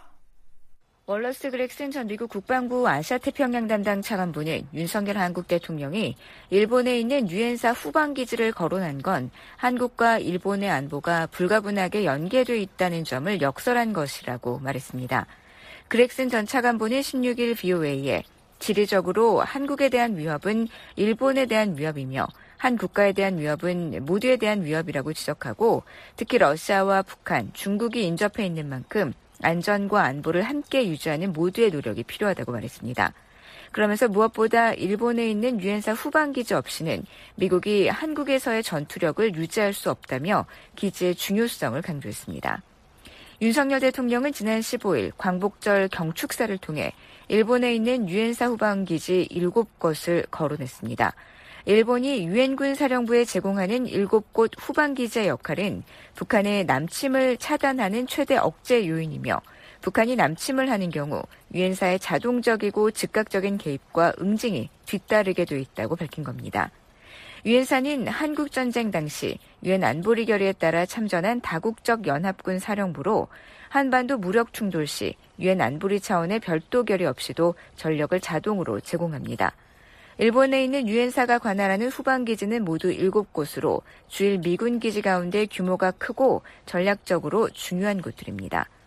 M: 월러스 그렉슨 전 미국 국방부 아시아태평양 담당 차관보는 윤석열 한국 대통령이 일본에 있는 유엔사 후방기지를 거론한 건 한국과 일본의 안보가 불가분하게 연계돼 있다는 점을 역설한 것이라고 말했습니다. 그렉슨 전 차관보는 16일 BOA에 지리적으로 한국에 대한 위협은 일본에 대한 위협이며 한 국가에 대한 위협은 모두에 대한 위협이라고 지적하고 특히 러시아와 북한, 중국이 인접해 있는 만큼 안전과 안보를 함께 유지하는 모두의 노력이 필요하다고 말했습니다. 그러면서 무엇보다 일본에 있는 유엔사 후방기지 없이는 미국이 한국에서의 전투력을 유지할 수 없다며 기지의 중요성을 강조했습니다. 윤석열 대통령은 지난 15일 광복절 경축사를 통해 일본에 있는 유엔사 후방기지 7곳을 거론했습니다. 일본이 유엔군 사령부에 제공하는 7곳 후방기지의 역할은 북한의 남침을 차단하는 최대 억제 요인이며 북한이 남침을 하는 경우 유엔사의 자동적이고 즉각적인 개입과 응징이 뒤따르게 돼 있다고 밝힌 겁니다. 유엔사는 한국전쟁 당시 유엔 안보리 결의에 따라 참전한 다국적 연합군 사령부로 한반도 무력 충돌 시 유엔 안보리 차원의 별도 결의 없이도 전력을 자동으로 제공합니다. 일본에 있는 유엔사가 관할하는 후방기지는 모두 7곳으로 주일 미군 기지 가운데 규모가 크고 전략적으로 중요한 곳들입니다.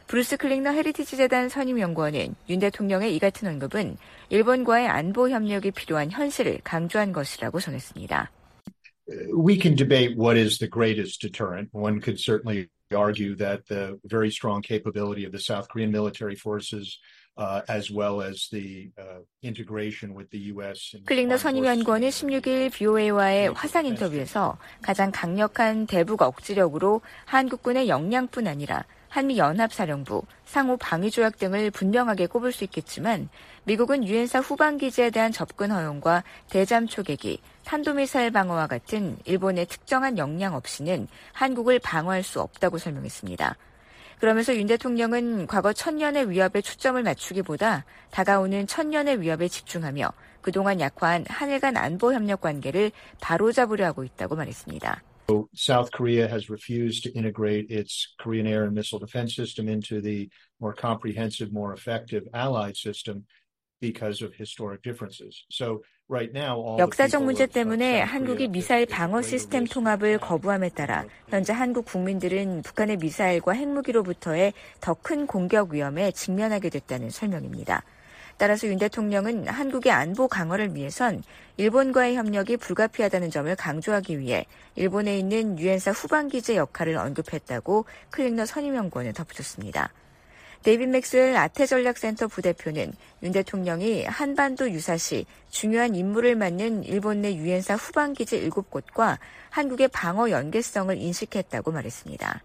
M: 브루스 클링너 헤리티지 재단 선임연구원은 윤 대통령의 이 같은 언급은 일본과의 안보 협력이 필요한 현실을 강조한 것이라고 전했습니다.
N: We can debate what is the greatest deterrent. One could certainly argue that the very strong capability of the South Korean military forces as well as the integration with the U.S.
M: 클링너 선임연구원은 16일 BOA와의 화상 인터뷰에서 가장 강력한 대북 억지력으로 한국군의 역량뿐 아니라 한미연합사령부, 상호 방위조약 등을 분명하게 꼽을 수 있겠지만 미국은 유엔사 후방기지에 대한 접근 허용과 대잠 초계기, 탄도미사일 방어와 같은 일본의 특정한 역량 없이는 한국을 방어할 수 없다고 설명했습니다. 그러면서 윤 대통령은 과거 천년의 위협에 초점을 맞추기보다 다가오는 천년의 위협에 집중하며 그동안 약화한 한일 간 안보 협력 관계를 바로잡으려 하고 있다고 말했습니다.
N: South Korea has refused to integrate its Korean air and missile defense system into the more comprehensive, more effective allied system because of historic differences. So right now, all
M: 역사적 문제 때문에 한국이 미사일 방어 시스템 통합을 거부함에 따라 현재 한국 국민들은 북한의 미사일과 핵무기로부터의 더 큰 공격 위험에 직면하게 됐다는 설명입니다. 따라서 윤 대통령은 한국의 안보 강화를 위해선 일본과의 협력이 불가피하다는 점을 강조하기 위해 일본에 있는 유엔사 후방기지의 역할을 언급했다고 클링너 선임연구원은 덧붙였습니다. 데이빗 맥스웰 아태전략센터 부대표는 윤 대통령이 한반도 유사시 중요한 임무를 맡는 일본 내 유엔사 후방기지 7곳과 한국의 방어 연계성을 인식했다고 말했습니다.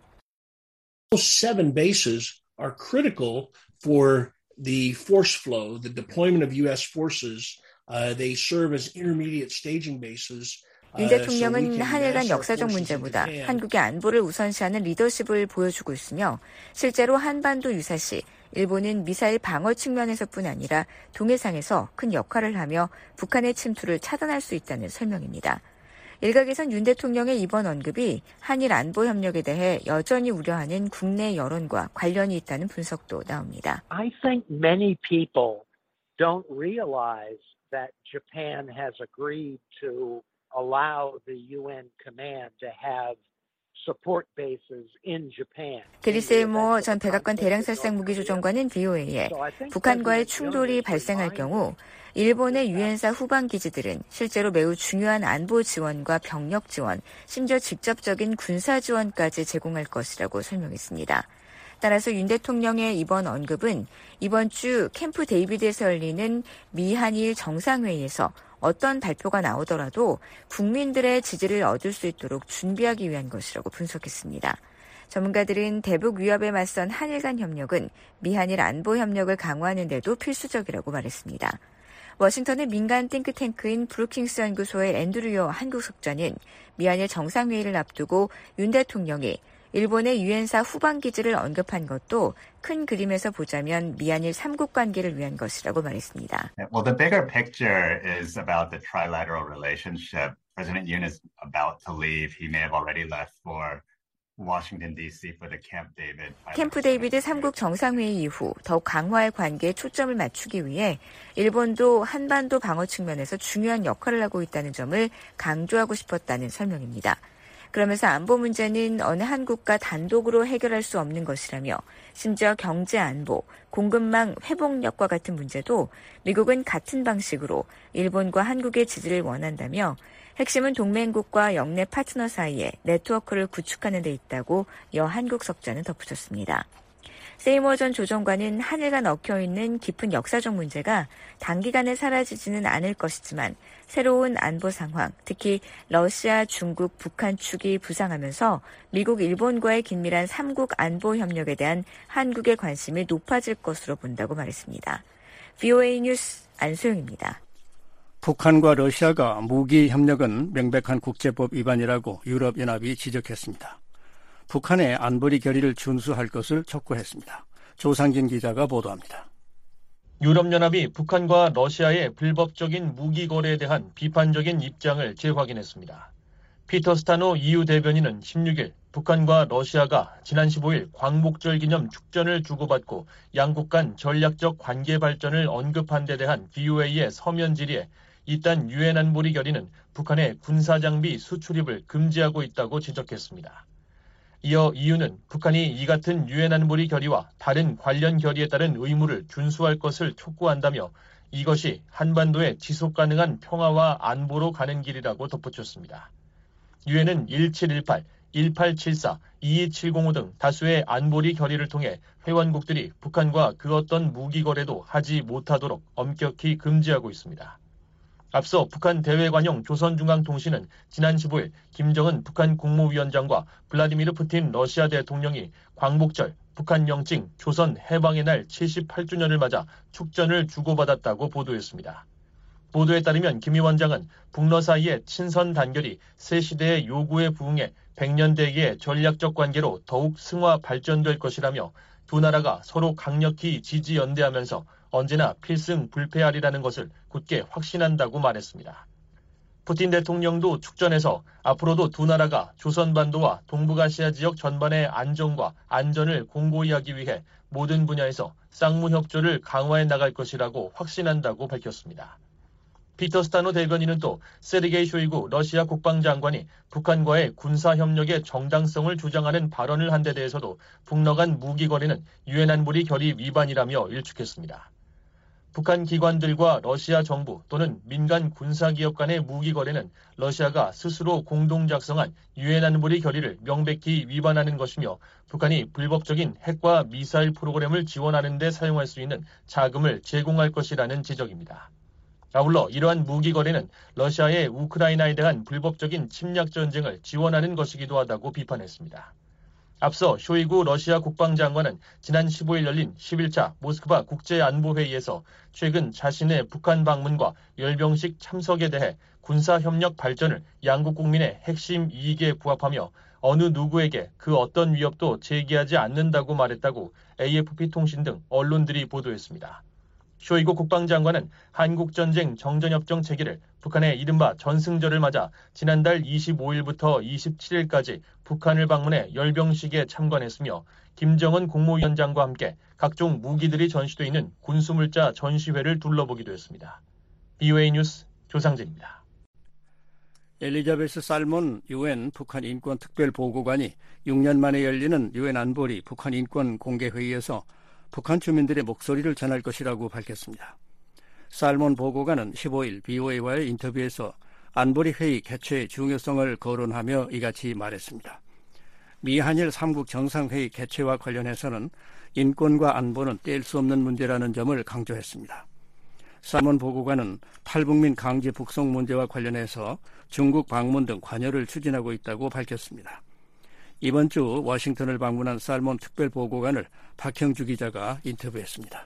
O: 7 bases are critical for the force flow, the deployment of U.S. forces. They serve as intermediate staging bases.
M: 윤 대통령은 한일 간 역사적 문제보다 한국의 안보를 우선시하는 리더십을 보여주고 있으며 실제로 한반도 유사시 일본은 미사일 방어 측면에서뿐 아니라 동해상에서 큰 역할을 하며 북한의 침투를 차단할 수 있다는 설명입니다. 일각에선 윤 대통령의 이번 언급이 한일 안보 협력에 대해 여전히 우려하는 국내 여론과 관련이 있다는 분석도 나옵니다.
P: I think many people don't realize that Japan has agreed to allow the UN command to have support bases in Japan.
M: 그리스 엘모 전 백악관 대량살상 무기조정관은 BOA에 북한과의 충돌이 발생할 경우 일본의 유엔사 후방 기지들은 실제로 매우 중요한 안보 지원과 병력 지원, 심지어 직접적인 군사 지원까지 제공할 것이라고 설명했습니다. 따라서 윤 대통령의 이번 언급은 이번 주 캠프 데이비드에서 열리는 미한일 정상회의에서 어떤 발표가 나오더라도 국민들의 지지를 얻을 수 있도록 준비하기 위한 것이라고 분석했습니다. 전문가들은 대북 위협에 맞선 한일 간 협력은 미한일 안보 협력을 강화하는 데도 필수적이라고 말했습니다. 워싱턴의 민간 띵크탱크인 브루킹스 연구소의 앤드류어 한국석자는 미한일 정상회의를 앞두고 윤 대통령이 일본의 유엔사 후방기지를 언급한 것도 큰 그림에서 보자면 미한일 3국 관계를 위한 것이라고 말했습니다.
Q: Well, the bigger picture is about the trilateral relationship. President Yoon is about to leave. He may have already left for Washington, D.C. for the Camp David.
M: 캠프 데이비드 3국 정상회의 이후 더욱 강화할 관계에 초점을 맞추기 위해 일본도 한반도 방어 측면에서 중요한 역할을 하고 있다는 점을 강조하고 싶었다는 설명입니다. 그러면서 안보 문제는 어느 한 국가 단독으로 해결할 수 없는 것이라며 심지어 경제 안보, 공급망 회복력과 같은 문제도 미국은 같은 방식으로 일본과 한국의 지지를 원한다며 핵심은 동맹국과 영내 파트너 사이에 네트워크를 구축하는 데 있다고 여 한국석자는 덧붙였습니다. 세이머 전 조정관은 한일 간 얽혀있는 깊은 역사적 문제가 단기간에 사라지지는 않을 것이지만 새로운 안보 상황, 특히 러시아, 중국, 북한 축이 부상하면서 미국, 일본과의 긴밀한 3국 안보 협력에 대한 한국의 관심이 높아질 것으로 본다고 말했습니다. VOA 뉴스 안소영입니다.
B: 북한과 러시아가 무기 협력은 명백한 국제법 위반이라고 유럽연합이 지적했습니다. 북한의 안보리 결의를 준수할 것을 촉구했습니다. 조상진 기자가 보도합니다.
L: 유럽연합이 북한과 러시아의 불법적인 무기 거래에 대한 비판적인 입장을 재확인했습니다. 피터 스타노 EU 대변인은 16일 북한과 러시아가 지난 15일 광복절 기념 축전을 주고받고 양국 간 전략적 관계 발전을 언급한 데 대한 BOA의 서면 질의에 이딴 유엔 안보리 결의는 북한의 군사장비 수출입을 금지하고 있다고 지적했습니다. 이어 EU는 북한이 이 같은 유엔 안보리 결의와 다른 관련 결의에 따른 의무를 준수할 것을 촉구한다며 이것이 한반도의 지속 가능한 평화와 안보로 가는 길이라고 덧붙였습니다. 유엔은 1718, 1874, 22705 등 다수의 안보리 결의를 통해 회원국들이 북한과 그 어떤 무기 거래도 하지 못하도록 엄격히 금지하고 있습니다. 앞서 북한 대외관용 조선중앙통신은 지난 15일 김정은 북한 국무위원장과 블라디미르 푸틴 러시아 대통령이 광복절 북한 영칭 조선 해방의 날 78주년을 맞아 축전을 주고받았다고 보도했습니다. 보도에 따르면 김 위원장은 북러 사이의 친선 단결이 새 시대의 요구에 부응해 100년 대기의 전략적 관계로 더욱 승화 발전될 것이라며 두 나라가 서로 강력히 지지 연대하면서 언제나 필승 불패하리라는 것을 굳게 확신한다고 말했습니다. 푸틴 대통령도 축전에서 앞으로도 두 나라가 조선반도와 동북아시아 지역 전반의 안정과 안전을 공고히 하기 위해 모든 분야에서 쌍무협조를 강화해 나갈 것이라고 확신한다고 밝혔습니다. 피터 스타노 대변인은 또 세르게이 쇼이구 러시아 국방장관이 북한과의 군사협력의 정당성을 주장하는 발언을 한 데 대해서도 북러 간 무기 거래는 유엔 안보리 결의 위반이라며 일축했습니다. 북한 기관들과 러시아 정부 또는 민간 군사기업 간의 무기 거래는 러시아가 스스로 공동 작성한 유엔 안보리 결의를 명백히 위반하는 것이며 북한이 불법적인 핵과 미사일 프로그램을 지원하는 데 사용할 수 있는 자금을 제공할 것이라는 지적입니다. 아울러 이러한 무기 거래는 러시아의 우크라이나에 대한 불법적인 침략 전쟁을 지원하는 것이기도 하다고 비판했습니다. 앞서 쇼이구 러시아 국방장관은 지난 15일 열린 11차 모스크바 국제안보회의에서 최근 자신의 북한 방문과 열병식 참석에 대해 군사협력 발전을 양국 국민의 핵심 이익에 부합하며 어느 누구에게 그 어떤 위협도 제기하지 않는다고 말했다고 AFP 통신 등 언론들이 보도했습니다. 쇼이구 국방장관은 한국전쟁 정전협정 체결을 북한의 이른바 전승절을 맞아 지난달 25일부터 27일까지 북한을 방문해 열병식에 참관했으며 김정은 국무위원장과 함께 각종 무기들이 전시돼 있는 군수물자 전시회를 둘러보기도 했습니다. BOA 뉴스 조상진입니다.
B: 엘리자베스 살몬 유엔 북한 인권 특별보고관이 6년 만에 열리는 유엔 안보리 북한 인권 공개회의에서 북한 주민들의 목소리를 전할 것이라고 밝혔습니다. 살몬 보고관은 15일 BOA와의 인터뷰에서 안보리 회의 개최의 중요성을 거론하며 이같이 말했습니다. 미한일 3국 정상회의 개최와 관련해서는 인권과 안보는 뗄 수 없는 문제라는 점을 강조했습니다. 살몬 보고관은 탈북민 강제 북송 문제와 관련해서 중국 방문 등 관여를 추진하고 있다고 밝혔습니다. 이번 주 워싱턴을 방문한 살몬 특별보고관을 박형주 기자가 인터뷰했습니다.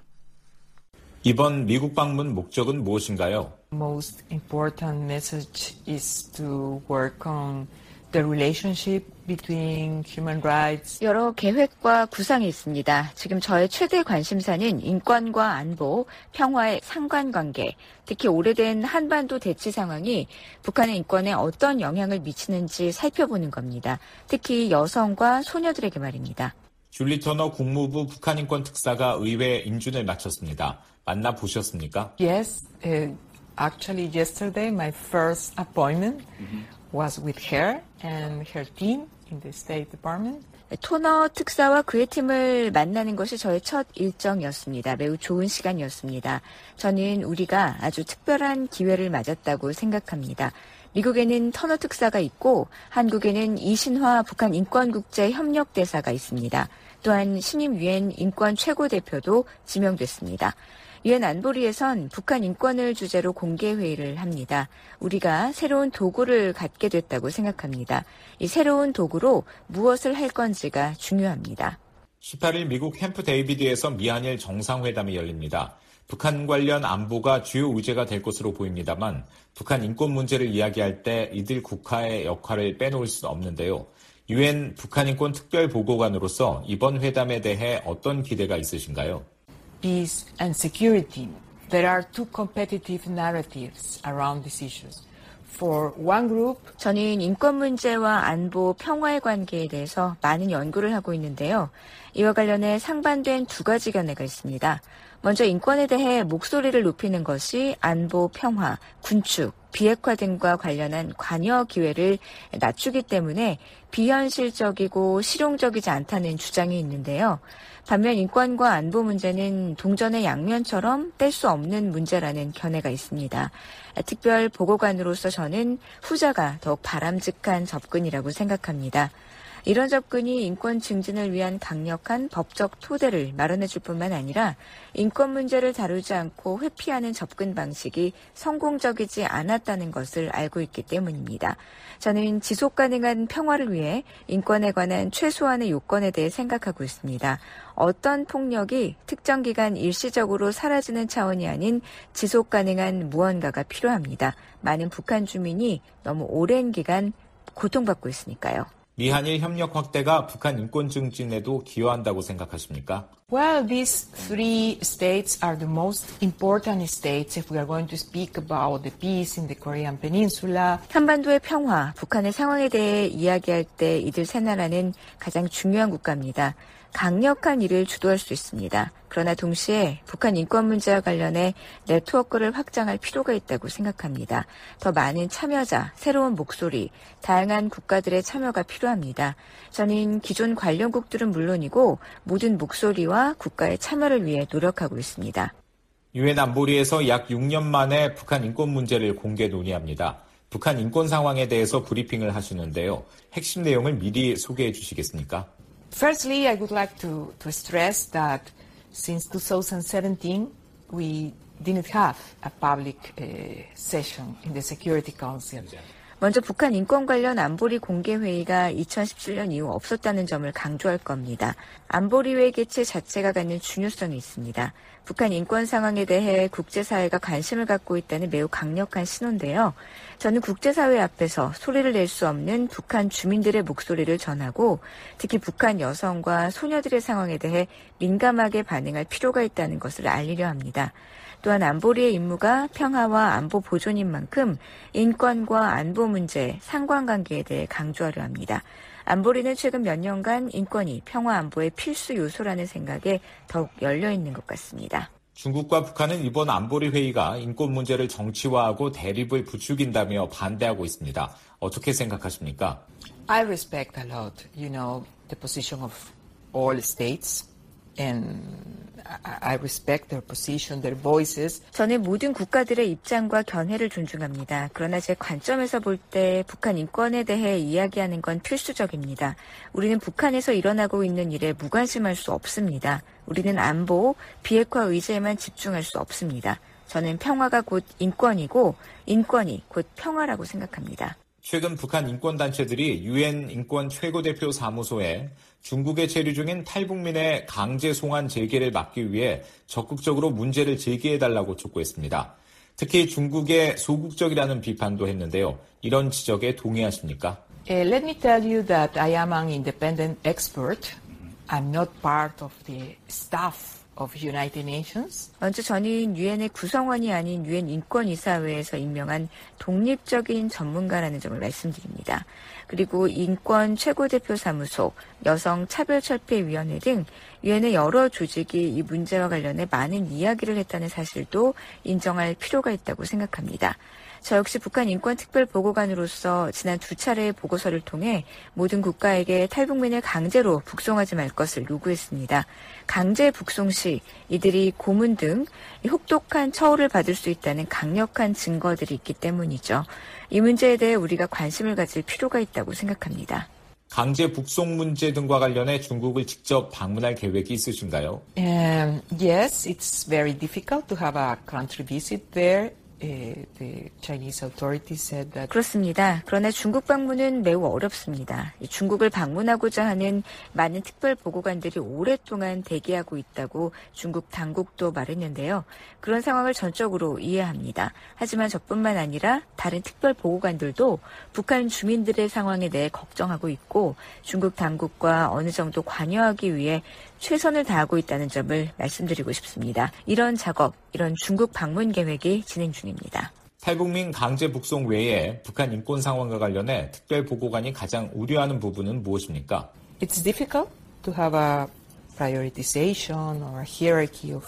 I: 이번 미국 방문 목적은 무엇인가요?
R: Most important message is to work on the relationship between human rights.
M: 여러 계획과 구상이 있습니다. 지금 저의 최대 관심사는 인권과 안보, 평화의 상관관계, 특히 오래된 한반도 대치 상황이 북한의 인권에 어떤 영향을 미치는지 살펴보는 겁니다. 특히 여성과 소녀들에게 말입니다.
I: 줄리 터너 국무부 북한인권 특사가 의회 인준을 마쳤습니다. 만나보셨습니까?
R: Yes, actually yesterday my first appointment was with her and her team in the State Department.
M: 토너 특사와 그의 팀을 만나는 것이 저의 첫 일정이었습니다. 매우 좋은 시간이었습니다. 저는 우리가 아주 특별한 기회를 맞았다고 생각합니다. 미국에는 터너 특사가 있고 한국에는 이신화 북한 인권국제협력대사가 있습니다. 또한 신임 유엔 인권 최고대표도 지명됐습니다. 유엔 안보리에선 북한 인권을 주제로 공개회의를 합니다. 우리가 새로운 도구를 갖게 됐다고 생각합니다. 이 새로운 도구로 무엇을 할 건지가 중요합니다.
I: 18일 미국 캠프 데이비드에서 미한일 정상회담이 열립니다. 북한 관련 안보가 주요 의제가 될 것으로 보입니다만 북한 인권 문제를 이야기할 때 이들 국가의 역할을 빼놓을 수는 없는데요. 유엔 북한인권 특별보고관으로서 이번 회담에 대해 어떤 기대가 있으신가요?
R: Peace and security. There are two competitive narratives around these issues. For one group,
M: 저는 인권 문제와 안보, 평화의 관계에 대해서 많은 연구를 하고 있는데요. 이와 관련해 상반된 두 가지 견해가 있습니다. 먼저 인권에 대해 목소리를 높이는 것이 안보, 평화, 군축, 비핵화 등과 관련한 관여 기회를 낮추기 때문에 비현실적이고 실용적이지 않다는 주장이 있는데요. 반면 인권과 안보 문제는 동전의 양면처럼 뗄 수 없는 문제라는 견해가 있습니다. 특별 보고관으로서 저는 후자가 더욱 바람직한 접근이라고 생각합니다. 이런 접근이 인권 증진을 위한 강력한 법적 토대를 마련해 줄 뿐만 아니라 인권 문제를 다루지 않고 회피하는 접근 방식이 성공적이지 않았다는 것을 알고 있기 때문입니다. 저는 지속 가능한 평화를 위해 인권에 관한 최소한의 요건에 대해 생각하고 있습니다. 어떤 폭력이 특정 기간 일시적으로 사라지는 차원이 아닌 지속 가능한 무언가가 필요합니다. 많은 북한 주민이 너무 오랜 기간 고통받고 있으니까요.
I: 미한일 협력 확대가 북한 인권 증진에도 기여한다고 생각하십니까?
R: Well, these three states are the most important states if we are going to speak about the peace in the Korean Peninsula.
M: 한반도의 평화, 북한의 상황에 대해 이야기할 때 이들 세 나라는 가장 중요한 국가입니다. 강력한 일을 주도할 수 있습니다. 그러나 동시에 북한 인권 문제와 관련해 네트워크를 확장할 필요가 있다고 생각합니다. 더 많은 참여자, 새로운 목소리, 다양한 국가들의 참여가 필요합니다. 저는 기존 관련국들은 물론이고 모든 목소리와 국가의 참여를 위해 노력하고 있습니다.
I: 유엔 안보리에서 약 6년 만에 북한 인권 문제를 공개 논의합니다. 북한 인권 상황에 대해서 브리핑을 하시는데요. 핵심 내용을 미리 소개해 주시겠습니까?
R: Firstly, I would like to stress that since 2017, we didn't have a public session in the Security Council.
M: 먼저 북한 인권 관련 안보리 공개 회의가 2017년 이후 없었다는 점을 강조할 겁니다. 안보리 회의 개최 자체가 갖는 중요성이 있습니다. 북한 인권 상황에 대해 국제사회가 관심을 갖고 있다는 매우 강력한 신호인데요. 저는 국제사회 앞에서 소리를 낼 수 없는 북한 주민들의 목소리를 전하고 특히 북한 여성과 소녀들의 상황에 대해 민감하게 반응할 필요가 있다는 것을 알리려 합니다. 또한 안보리의 임무가 평화와 안보 보존인 만큼 인권과 안보 문제, 상관관계에 대해 강조하려 합니다. 안보리는 최근 몇 년간 인권이 평화 안보의 필수 요소라는 생각에 더욱 열려있는 것 같습니다.
I: 중국과 북한은 이번 안보리 회의가 인권 문제를 정치화하고 대립을 부추긴다며 반대하고 있습니다. 어떻게 생각하십니까?
R: I respect a lot, the position of all states. And I respect their position, their voices.
M: 저는 모든 국가들의 입장과 견해를 존중합니다. 그러나 제 관점에서 볼 때 북한 인권에 대해 이야기하는 건 필수적입니다. 우리는 북한에서 일어나고 있는 일에 무관심할 수 없습니다. 우리는 안보, 비핵화 의제에만 집중할 수 없습니다. 저는 평화가 곧 인권이고 인권이 곧 평화라고 생각합니다.
I: 최근 북한 인권단체들이 유엔 인권 최고대표 사무소에 중국에 체류 중인 탈북민의 강제 송환 재개를 막기 위해 적극적으로 문제를 제기해달라고 촉구했습니다. 특히 중국의 소극적이라는 비판도 했는데요. 이런 지적에 동의하십니까?
R: Let me tell you that I am an independent expert. I'm not part of the staff of United Nations.
M: 먼저 저는 유엔의 구성원이 아닌 유엔 인권이사회에서 임명한 독립적인 전문가라는 점을 말씀드립니다. 그리고 인권 최고대표 사무소, 여성차별철폐위원회 등 유엔의 여러 조직이 이 문제와 관련해 많은 이야기를 했다는 사실도 인정할 필요가 있다고 생각합니다. 저 역시 북한 인권특별보고관으로서 지난 2차례의 보고서를 통해 모든 국가에게 탈북민을 강제로 북송하지 말 것을 요구했습니다. 강제 북송 시 이들이 고문 등 혹독한 처우를 받을 수 있다는 강력한 증거들이 있기 때문이죠. 이 문제에 대해 우리가 관심을 가질 필요가 있다고 생각합니다.
I: 강제 북송 문제 등과 관련해 중국을 직접 방문할 계획이 있으신가요?
R: Yes, it's very difficult to have a country visit there. The Chinese authorities said that.
M: 그렇습니다. 그러나 중국 방문은 매우 어렵습니다. 중국을 방문하고자 하는 많은 특별 보고관들이 오랫동안 대기하고 있다고 중국 당국도 말했는데요. 그런 상황을 전적으로 이해합니다. 하지만 저뿐만 아니라 다른 특별 보고관들도 북한 주민들의 상황에 대해 걱정하고 있고 중국 당국과 어느 정도 관여하기 위해 최선을 다하고 있다는 점을 말씀드리고 싶습니다. 이런 작업, 이런 중국 방문 계획이 진행 중입니다.
I: 탈북민 강제 북송 외에 북한 인권 상황과 관련해 특별 보고관이 가장 우려하는 부분은 무엇입니까?
R: It's difficult to have a prioritization or a hierarchy of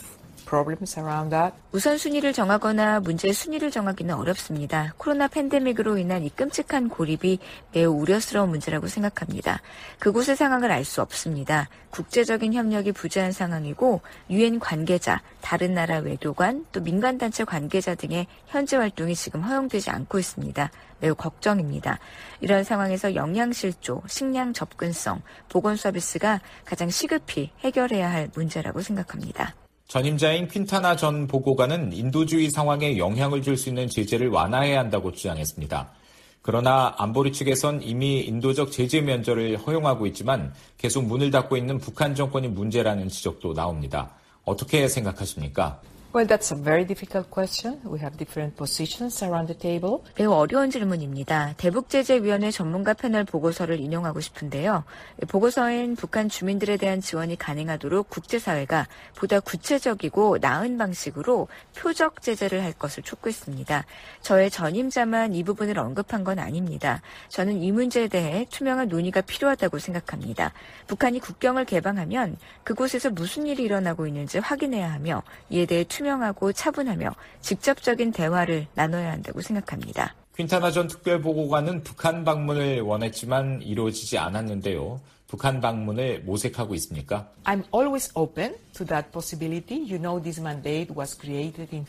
R: problems around that.
M: 우선순위를 정하거나 문제의 순위를 정하기는 어렵습니다. 코로나 팬데믹으로 인한 이 끔찍한 고립이 매우 우려스러운 문제라고 생각합니다. 그곳의 상황을 알 수 없습니다. 국제적인 협력이 부재한 상황이고 유엔 관계자, 다른 나라 외교관, 또 민간단체 관계자 등의 현지 활동이 지금 허용되지 않고 있습니다. 매우 걱정입니다. 이런 상황에서 영양실조, 식량 접근성, 보건 서비스가 가장 시급히 해결해야 할 문제라고 생각합니다.
I: 전임자인 퀸타나 전 보고관은 인도주의 상황에 영향을 줄 수 있는 제재를 완화해야 한다고 주장했습니다. 그러나 안보리 측에선 이미 인도적 제재 면제를 허용하고 있지만 계속 문을 닫고 있는 북한 정권이 문제라는 지적도 나옵니다. 어떻게 생각하십니까?
R: Well, that's a very difficult question. We have different positions around the table.
M: 매우 어려운 질문입니다. 대북제재위원회 전문가 패널 보고서를 인용하고 싶은데요. 보고서엔 북한 주민들에 대한 지원이 가능하도록 국제사회가 보다 구체적이고 나은 방식으로 표적 제재를 할 것을 촉구했습니다. 저의 전임자만 이 부분을 언급한 건 아닙니다. 저는 이 문제에 대해 투명한 논의가 필요하다고 생각합니다. 북한이 국경을 개방하면 그곳에서 무슨 일이 일어나고 있는지 확인해야 하며 이에 대해 투명하고 차분하며 직접적인 대화를 나눠야 한다고 생각합니다.
I: 퀸타나 전 특별보고관은 북한 방문을 원했지만 이루어지지 않았는데요. 북한 방문을 모색하고 있습니까?
R: I'm always open to that possibility. You know, this mandate was created in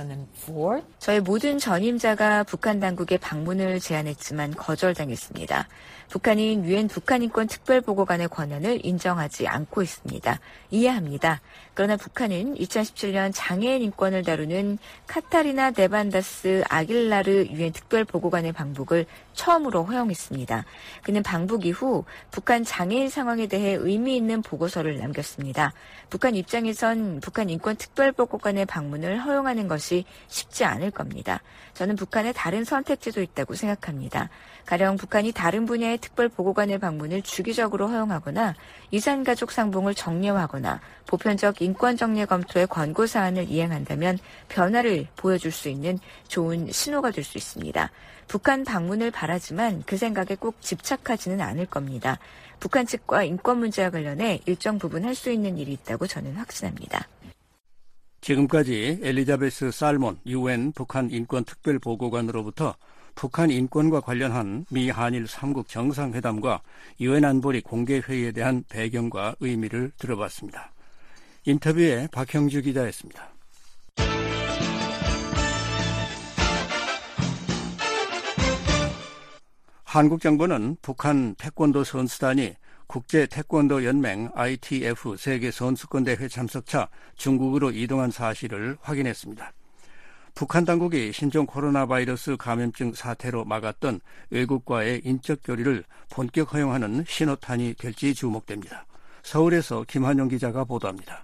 R: 2004.
M: 저의 모든 전임자가 북한 당국의 방문을 제안했지만 거절당했습니다. 북한이 유엔 북한인권 특별보고관의 권한을 인정하지 않고 있습니다. 이해합니다. 그러나 북한은 2017년 장애인 인권을 다루는 카타리나 데반다스 아길라르 유엔 특별보고관의 방북을 처음으로 허용했습니다. 그는 방북 이후 북한 장애인 상황에 대해 의미 있는 보고서를 남겼습니다. 북한 입장에선 북한 인권 특별보고관의 방문을 허용하는 것이 쉽지 않을 겁니다. 저는 북한에 다른 선택지도 있다고 생각합니다. 가령 북한이 다른 분야의 특별보고관의 방문을 주기적으로 허용하거나 이산가족 상봉을 정례화하거나 보편적 인권정례 검토의 권고사안을 이행한다면 변화를 보여줄 수 있는 좋은 신호가 될 수 있습니다. 북한 방문을 바라지만 그 생각에 꼭 집착하지는 않을 겁니다. 북한 측과 인권 문제와 관련해 일정 부분 할 수 있는 일이 있다고 저는 확신합니다.
B: 지금까지 엘리자베스 살몬 유엔 북한 인권 특별보고관으로부터 북한 인권과 관련한 미 한일 3국 정상회담과 유엔 안보리 공개회의에 대한 배경과 의미를 들어봤습니다. 인터뷰에 박형주 기자였습니다. 한국 정부는 북한 태권도 선수단이 국제 태권도 연맹 ITF 세계 선수권대회 참석차 중국으로 이동한 사실을 확인했습니다. 북한 당국이 신종 코로나 바이러스 감염증 사태로 막았던 외국과의 인적 교류를 본격 허용하는 신호탄이 될지 주목됩니다. 서울에서 김한용 기자가 보도합니다.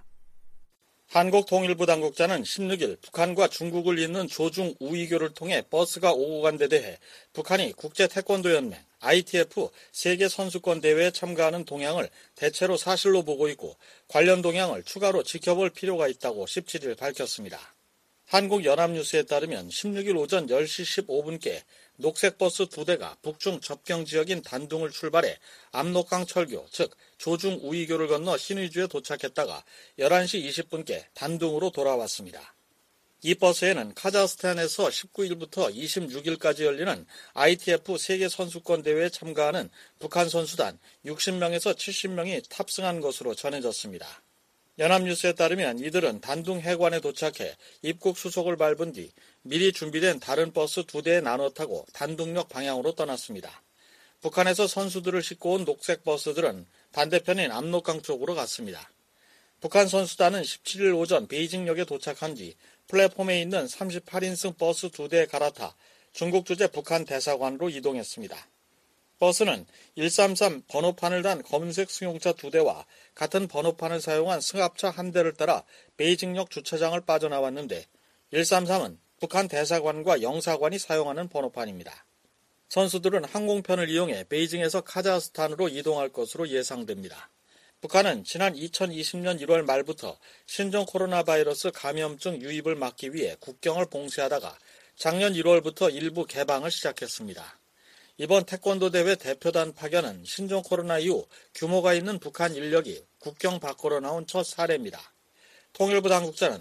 C: 한국통일부 당국자는 16일 북한과 중국을 잇는 조중 우이교를 통해 버스가 오고 간 데 대해 북한이 국제태권도연맹 ITF 세계선수권대회에 참가하는 동향을 대체로 사실로 보고 있고 관련 동향을 추가로 지켜볼 필요가 있다고 17일 밝혔습니다. 한국연합뉴스에 따르면 16일 오전 10시 15분께 녹색버스 2대가 북중 접경 지역인 단둥을 출발해 압록강 철교, 즉 조중 우이교를 건너 신의주에 도착했다가 11시 20분께 단둥으로 돌아왔습니다. 이 버스에는 카자흐스탄에서 19일부터 26일까지 열리는 ITF 세계선수권대회에 참가하는 북한 선수단 60명에서 70명이 탑승한 것으로 전해졌습니다. 연합뉴스에 따르면 이들은 단둥 해관에 도착해 입국 수속을 밟은 뒤 미리 준비된 다른 버스 2대에 나눠 타고 단둥역 방향으로 떠났습니다. 북한에서 선수들을 싣고 온 녹색 버스들은 반대편인 압록강 쪽으로 갔습니다. 북한 선수단은 17일 오전 베이징역에 도착한 뒤 플랫폼에 있는 38인승 버스 2대에 갈아타 중국 주재 북한 대사관으로 이동했습니다. 버스는 133 번호판을 단 검은색 승용차 2대와 같은 번호판을 사용한 승합차 1대를 따라 베이징역 주차장을 빠져나왔는데 133은 북한 대사관과 영사관이 사용하는 번호판입니다. 선수들은 항공편을 이용해 베이징에서 카자흐스탄으로 이동할 것으로 예상됩니다. 북한은 지난 2020년 1월 말부터 신종 코로나 바이러스 감염증 유입을 막기 위해 국경을 봉쇄하다가 작년 1월부터 일부 개방을 시작했습니다. 이번 태권도 대회 대표단 파견은 신종 코로나 이후 규모가 있는 북한 인력이 국경 밖으로 나온 첫 사례입니다. 통일부 당국자는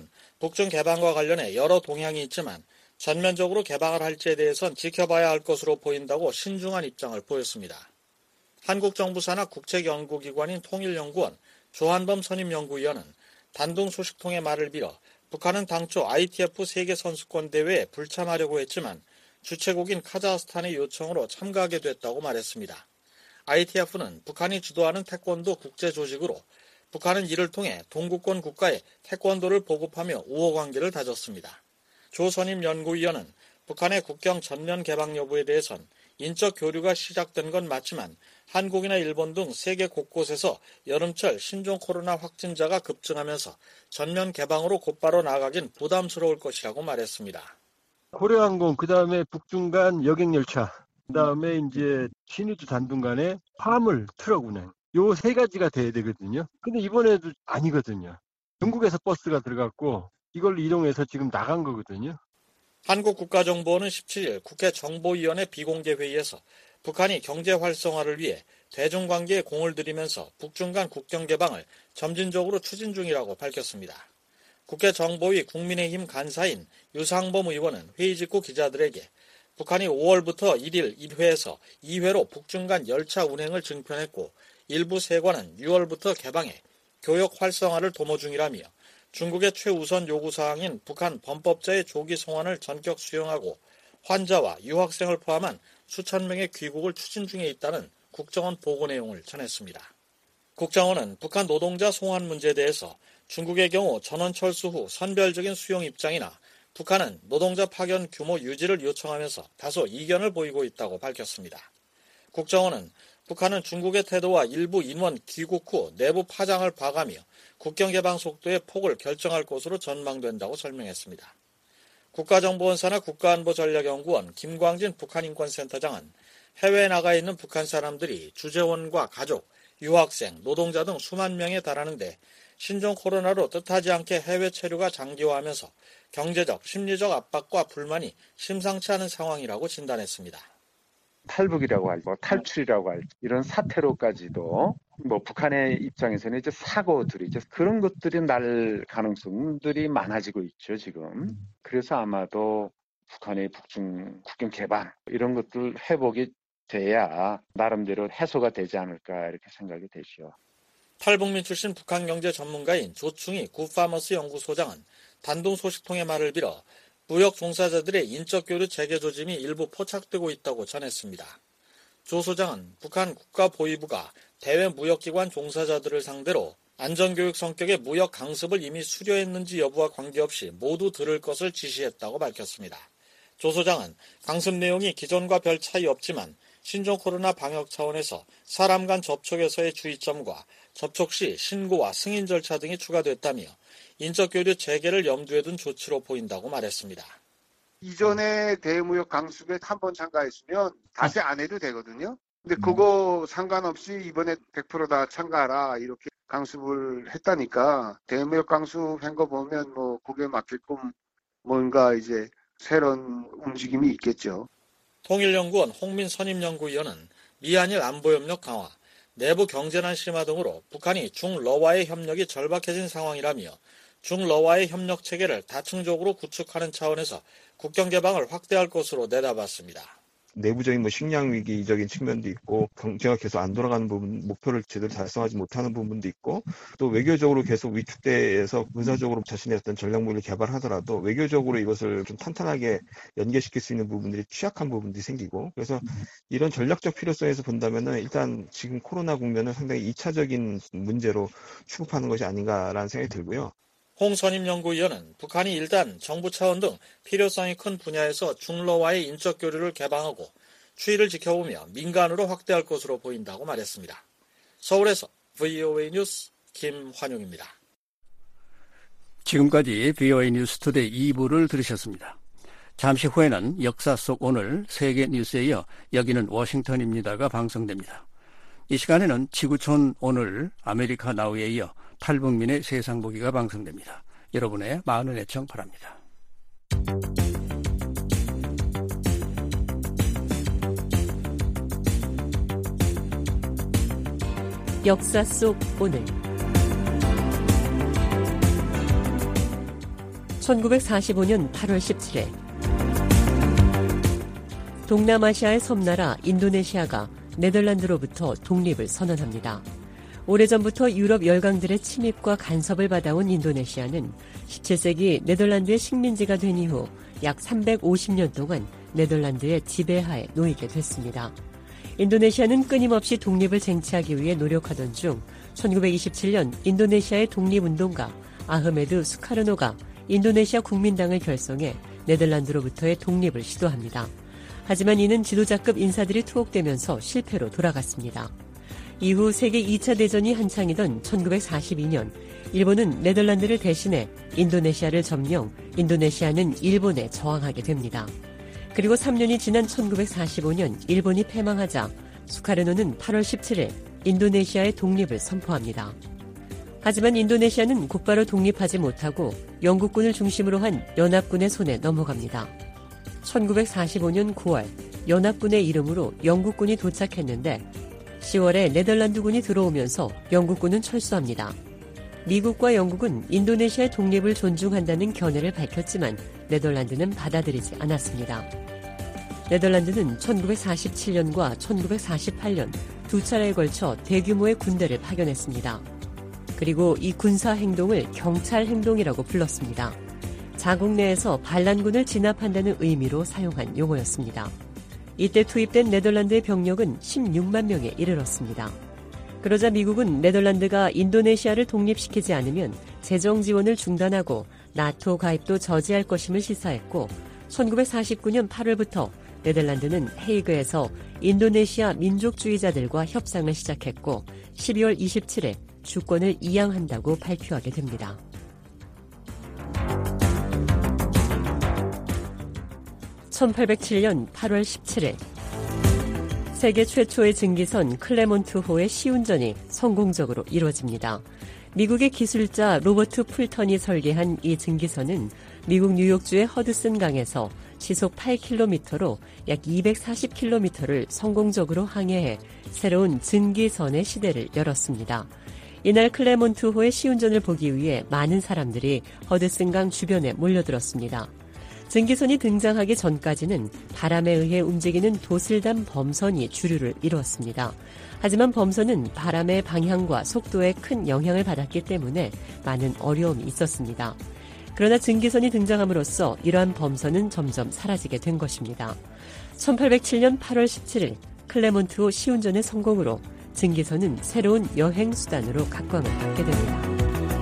C: 북중 개방과 관련해 여러 동향이 있지만 전면적으로 개방을 할지에 대해선 지켜봐야 할 것으로 보인다고 신중한 입장을 보였습니다. 한국 정부 산하 국책연구기관인 통일연구원 조한범 선임연구위원은 단둥 소식통의 말을 빌어 북한은 당초 ITF 세계선수권대회에 불참하려고 했지만 주최국인 카자흐스탄의 요청으로 참가하게 됐다고 말했습니다. ITF는 북한이 주도하는 태권도 국제조직으로 북한은 이를 통해 동구권 국가에 태권도를 보급하며 우호관계를 다졌습니다. 조 선임 연구위원은 북한의 국경 전면 개방 여부에 대해선 인적 교류가 시작된 건 맞지만 한국이나 일본 등 세계 곳곳에서 여름철 신종 코로나 확진자가 급증하면서 전면 개방으로 곧바로 나가긴 부담스러울 것이라고 말했습니다.
S: 고려항공, 그 다음에 북중간 여객열차, 그 다음에 이제 신의주 단둥 간에 화물 트럭 운행. 요 세 가지가 돼야 되거든요. 근데 이번에도 아니거든요. 중국에서 버스가 들어갔고 이걸 이용해서 지금 나간 거거든요.
C: 한국국가정보원은 17일 국회 정보위원회 비공개 회의에서 북한이 경제 활성화를 위해 대중관계에 공을 들이면서 북중 간 국경 개방을 점진적으로 추진 중이라고 밝혔습니다. 국회 정보위 국민의힘 간사인 유상범 의원은 회의 직후 기자들에게 북한이 5월부터 1일 1회에서 2회로 북중 간 열차 운행을 증편했고 일부 세관은 6월부터 개방해 교역 활성화를 도모 중이라며 중국의 최우선 요구사항인 북한 범법자의 조기 송환을 전격 수용하고 환자와 유학생을 포함한 수천 명의 귀국을 추진 중에 있다는 국정원 보고 내용을 전했습니다. 국정원은 북한 노동자 송환 문제에 대해서 중국의 경우 전원 철수 후 선별적인 수용 입장이나 북한은 노동자 파견 규모 유지를 요청하면서 다소 이견을 보이고 있다고 밝혔습니다. 국정원은 북한은 중국의 태도와 일부 인원 귀국 후 내부 파장을 봐가며 국경 개방 속도의 폭을 결정할 것으로 전망된다고 설명했습니다. 국가정보원 산하 국가안보전략연구원 김광진 북한인권센터장은 해외에 나가 있는 북한 사람들이 주재원과 가족, 유학생, 노동자 등 수만 명에 달하는데 신종 코로나로 뜻하지 않게 해외 체류가 장기화하면서 경제적, 심리적 압박과 불만이 심상치 않은 상황이라고 진단했습니다.
T: 탈북이라고 할지 탈출이라고 할지 이런 사태로까지도 북한의 입장에서는 이제 사고들이 이제 그런 것들이 날 가능성들이 많아지고 있죠 지금. 그래서 아마도 북한의 북중 국경 개방 이런 것들 회복이 돼야 나름대로 해소가 되지 않을까 이렇게 생각이 되죠.
C: 탈북민 출신 북한 경제 전문가인 조충희 굿파머스 연구소장은 단둥 소식통의 말을 빌어 무역 종사자들의 인적 교류 재개 조짐이 일부 포착되고 있다고 전했습니다. 조 소장은 북한 국가보위부가 대외 무역기관 종사자들을 상대로 안전교육 성격의 무역 강습을 이미 수료했는지 여부와 관계없이 모두 들을 것을 지시했다고 밝혔습니다. 조 소장은 강습 내용이 기존과 별 차이 없지만 신종 코로나 방역 차원에서 사람 간 접촉에서의 주의점과 접촉 시 신고와 승인 절차 등이 추가됐다며 인적 교류 재개를 염두에 둔 조치로 보인다고 말했습니다.
U: 이전에 대무역 강습에 한 번 참가했으면 다시 안 해도 되거든요. 근데 그거 상관없이 이번에 100% 다 참가하라 이렇게 강습을 했다니까 대무역 강습한 거 보면 뭐 그게 맞게끔 뭔가 이제 새로운 움직임이 있겠죠.
C: 통일연구원 홍민 선임연구위원은 미한일 안보협력 강화, 내부 경제난 심화 등으로 북한이 중러와의 협력이 절박해진 상황이라며 중러와의 협력 체계를 다층적으로 구축하는 차원에서 국경 개방을 확대할 것으로 내다봤습니다.
V: 내부적인 식량 위기적인 측면도 있고 경제가 계속 안 돌아가는 부분, 목표를 제대로 달성하지 못하는 부분도 있고 또 외교적으로 계속 위축돼서 군사적으로 자신의 어떤 전략무기를 개발하더라도 외교적으로 이것을 좀 탄탄하게 연계시킬 수 있는 부분들이 취약한 부분들이 생기고 그래서 이런 전략적 필요성에서 본다면은 일단 지금 코로나 국면은 상당히 2차적인 문제로 취급하는 것이 아닌가라는 생각이 들고요.
C: 홍 선임연구위원은 북한이 일단 정부 차원 등 필요성이 큰 분야에서 중러와의 인적 교류를 개방하고 추이를 지켜보며 민간으로 확대할 것으로 보인다고 말했습니다. 서울에서 VOA 뉴스 김환용입니다.
B: 지금까지 VOA 뉴스 투데이 2부를 들으셨습니다. 잠시 후에는 역사 속 오늘 세계 뉴스에 이어 여기는 워싱턴입니다가 방송됩니다. 이 시간에는 지구촌 오늘 아메리카 나우에 이어 탈북민의 세상 보기가 방송됩니다. 여러분의 많은 애청 바랍니다.
W: 역사 속 오늘
A: 1945년 8월 17일 동남아시아의 섬나라 인도네시아가 네덜란드로부터 독립을 선언합니다. 오래전부터 유럽 열강들의 침입과 간섭을 받아온 인도네시아는 17세기 네덜란드의 식민지가 된 이후 약 350년 동안 네덜란드의 지배하에 놓이게 됐습니다. 인도네시아는 끊임없이 독립을 쟁취하기 위해 노력하던 중 1927년 인도네시아의 독립운동가 아흐메드 수카르노가 인도네시아 국민당을 결성해 네덜란드로부터의 독립을 시도합니다. 하지만 이는 지도자급 인사들이 투옥되면서 실패로 돌아갔습니다. 이후 세계 2차 대전이 한창이던 1942년 일본은 네덜란드를 대신해 인도네시아를 점령, 인도네시아는 일본에 저항하게 됩니다. 그리고 3년이 지난 1945년 일본이 패망하자 수카르노는 8월 17일 인도네시아의 독립을 선포합니다. 하지만 인도네시아는 곧바로 독립하지 못하고 영국군을 중심으로 한 연합군의 손에 넘어갑니다. 1945년 9월 연합군의 이름으로 영국군이 도착했는데 10월에 네덜란드군이 들어오면서 영국군은 철수합니다. 미국과 영국은 인도네시아의 독립을 존중한다는 견해를 밝혔지만 네덜란드는 받아들이지 않았습니다. 네덜란드는 1947년과 1948년 두 차례에 걸쳐 대규모의 군대를 파견했습니다. 그리고 이 군사 행동을 경찰 행동이라고 불렀습니다. 자국 내에서 반란군을 진압한다는 의미로 사용한 용어였습니다. 이때 투입된 네덜란드의 병력은 16만 명에 이르렀습니다. 그러자 미국은 네덜란드가 인도네시아를 독립시키지 않으면 재정 지원을 중단하고 나토 가입도 저지할 것임을 시사했고 1949년 8월부터 네덜란드는 헤이그에서 인도네시아 민족주의자들과 협상을 시작했고 12월 27일 주권을 이양한다고 발표하게 됩니다. (1807년 8월 17일) 세계 최초의 증기선 클레몬트호의 시운전이 성공적으로 이루어집니다. 미국의 기술자 로버트 풀턴이 설계한 이 증기선은 미국 뉴욕주의 허드슨 강에서 시속 8km로 약 240km를 성공적으로 항해해 새로운 증기선의 시대를 열었습니다. 이날 클레몬트호의 시운전을 보기 위해 많은 사람들이 허드슨강 주변에 몰려들었습니다. 증기선이 등장하기 전까지는 바람에 의해 움직이는 도슬담 범선이 주류를 이루었습니다. 하지만 범선은 바람의 방향과 속도에 큰 영향을 받았기 때문에 많은 어려움이 있었습니다. 그러나 증기선이 등장함으로써 이러한 범선은 점점 사라지게 된 것입니다. 1807년 8월 17일 클레몬트호 시운전의 성공으로 증기선은 새로운 여행 수단으로 각광을 받게 됩니다.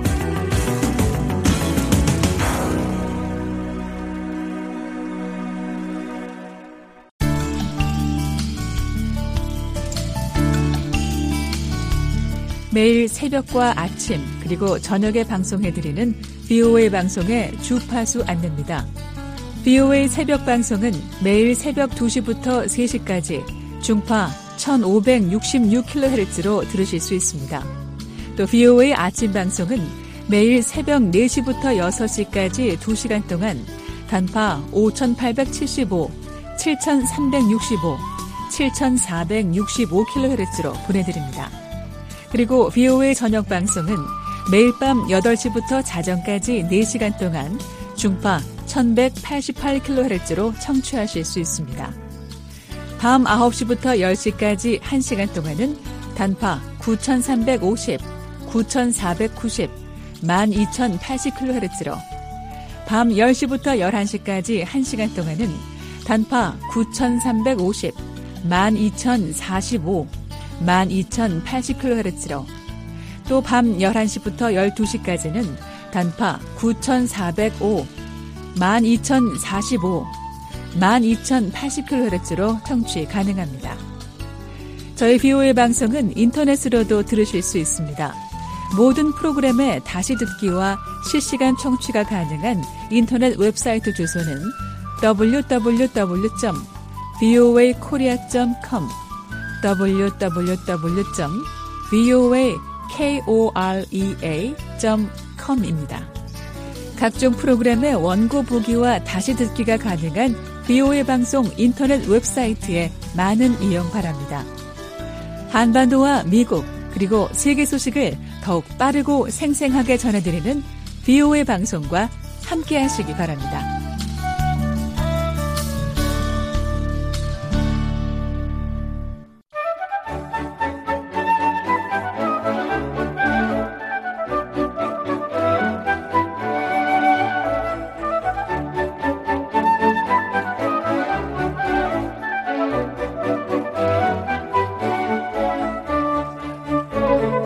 F: 매일 새벽과 아침 그리고 저녁에 방송해드리는 VOA 방송의 주파수 안내입니다. VOA 새벽 방송은 매일 새벽 2시부터 3시까지 중파 1566kHz로 들으실 수 있습니다. 또 VOA 아침 방송은 매일 새벽 4시부터 6시까지 2시간 동안 단파 5875, 7365, 7465kHz로 보내드립니다. 그리고 VOA 저녁 방송은 매일 밤 8시부터 자정까지 4시간 동안 중파 1188kHz로 청취하실 수 있습니다. 밤 9시부터 10시까지 1시간 동안은 단파 9350, 9490, 12080kHz로 밤 10시부터 11시까지 1시간 동안은 단파 9350, 12045, 12080kHz로 또 밤 11시부터 12시까지는 단파 9405, 12045, 12080kHz로 청취 가능합니다. 저희 VOA 방송은 인터넷으로도 들으실 수 있습니다. 모든 프로그램의 다시 듣기와 실시간 청취가 가능한 인터넷 웹사이트 주소는 www.voakorea.com www.voakorea.com입니다. 각종 프로그램의 원고 보기와 다시 듣기가 가능한 VOA 방송 인터넷 웹사이트에 많은 이용 바랍니다. 한반도와 미국 그리고 세계 소식을 더욱 빠르고 생생하게 전해드리는 VOA 방송과 함께 하시기 바랍니다.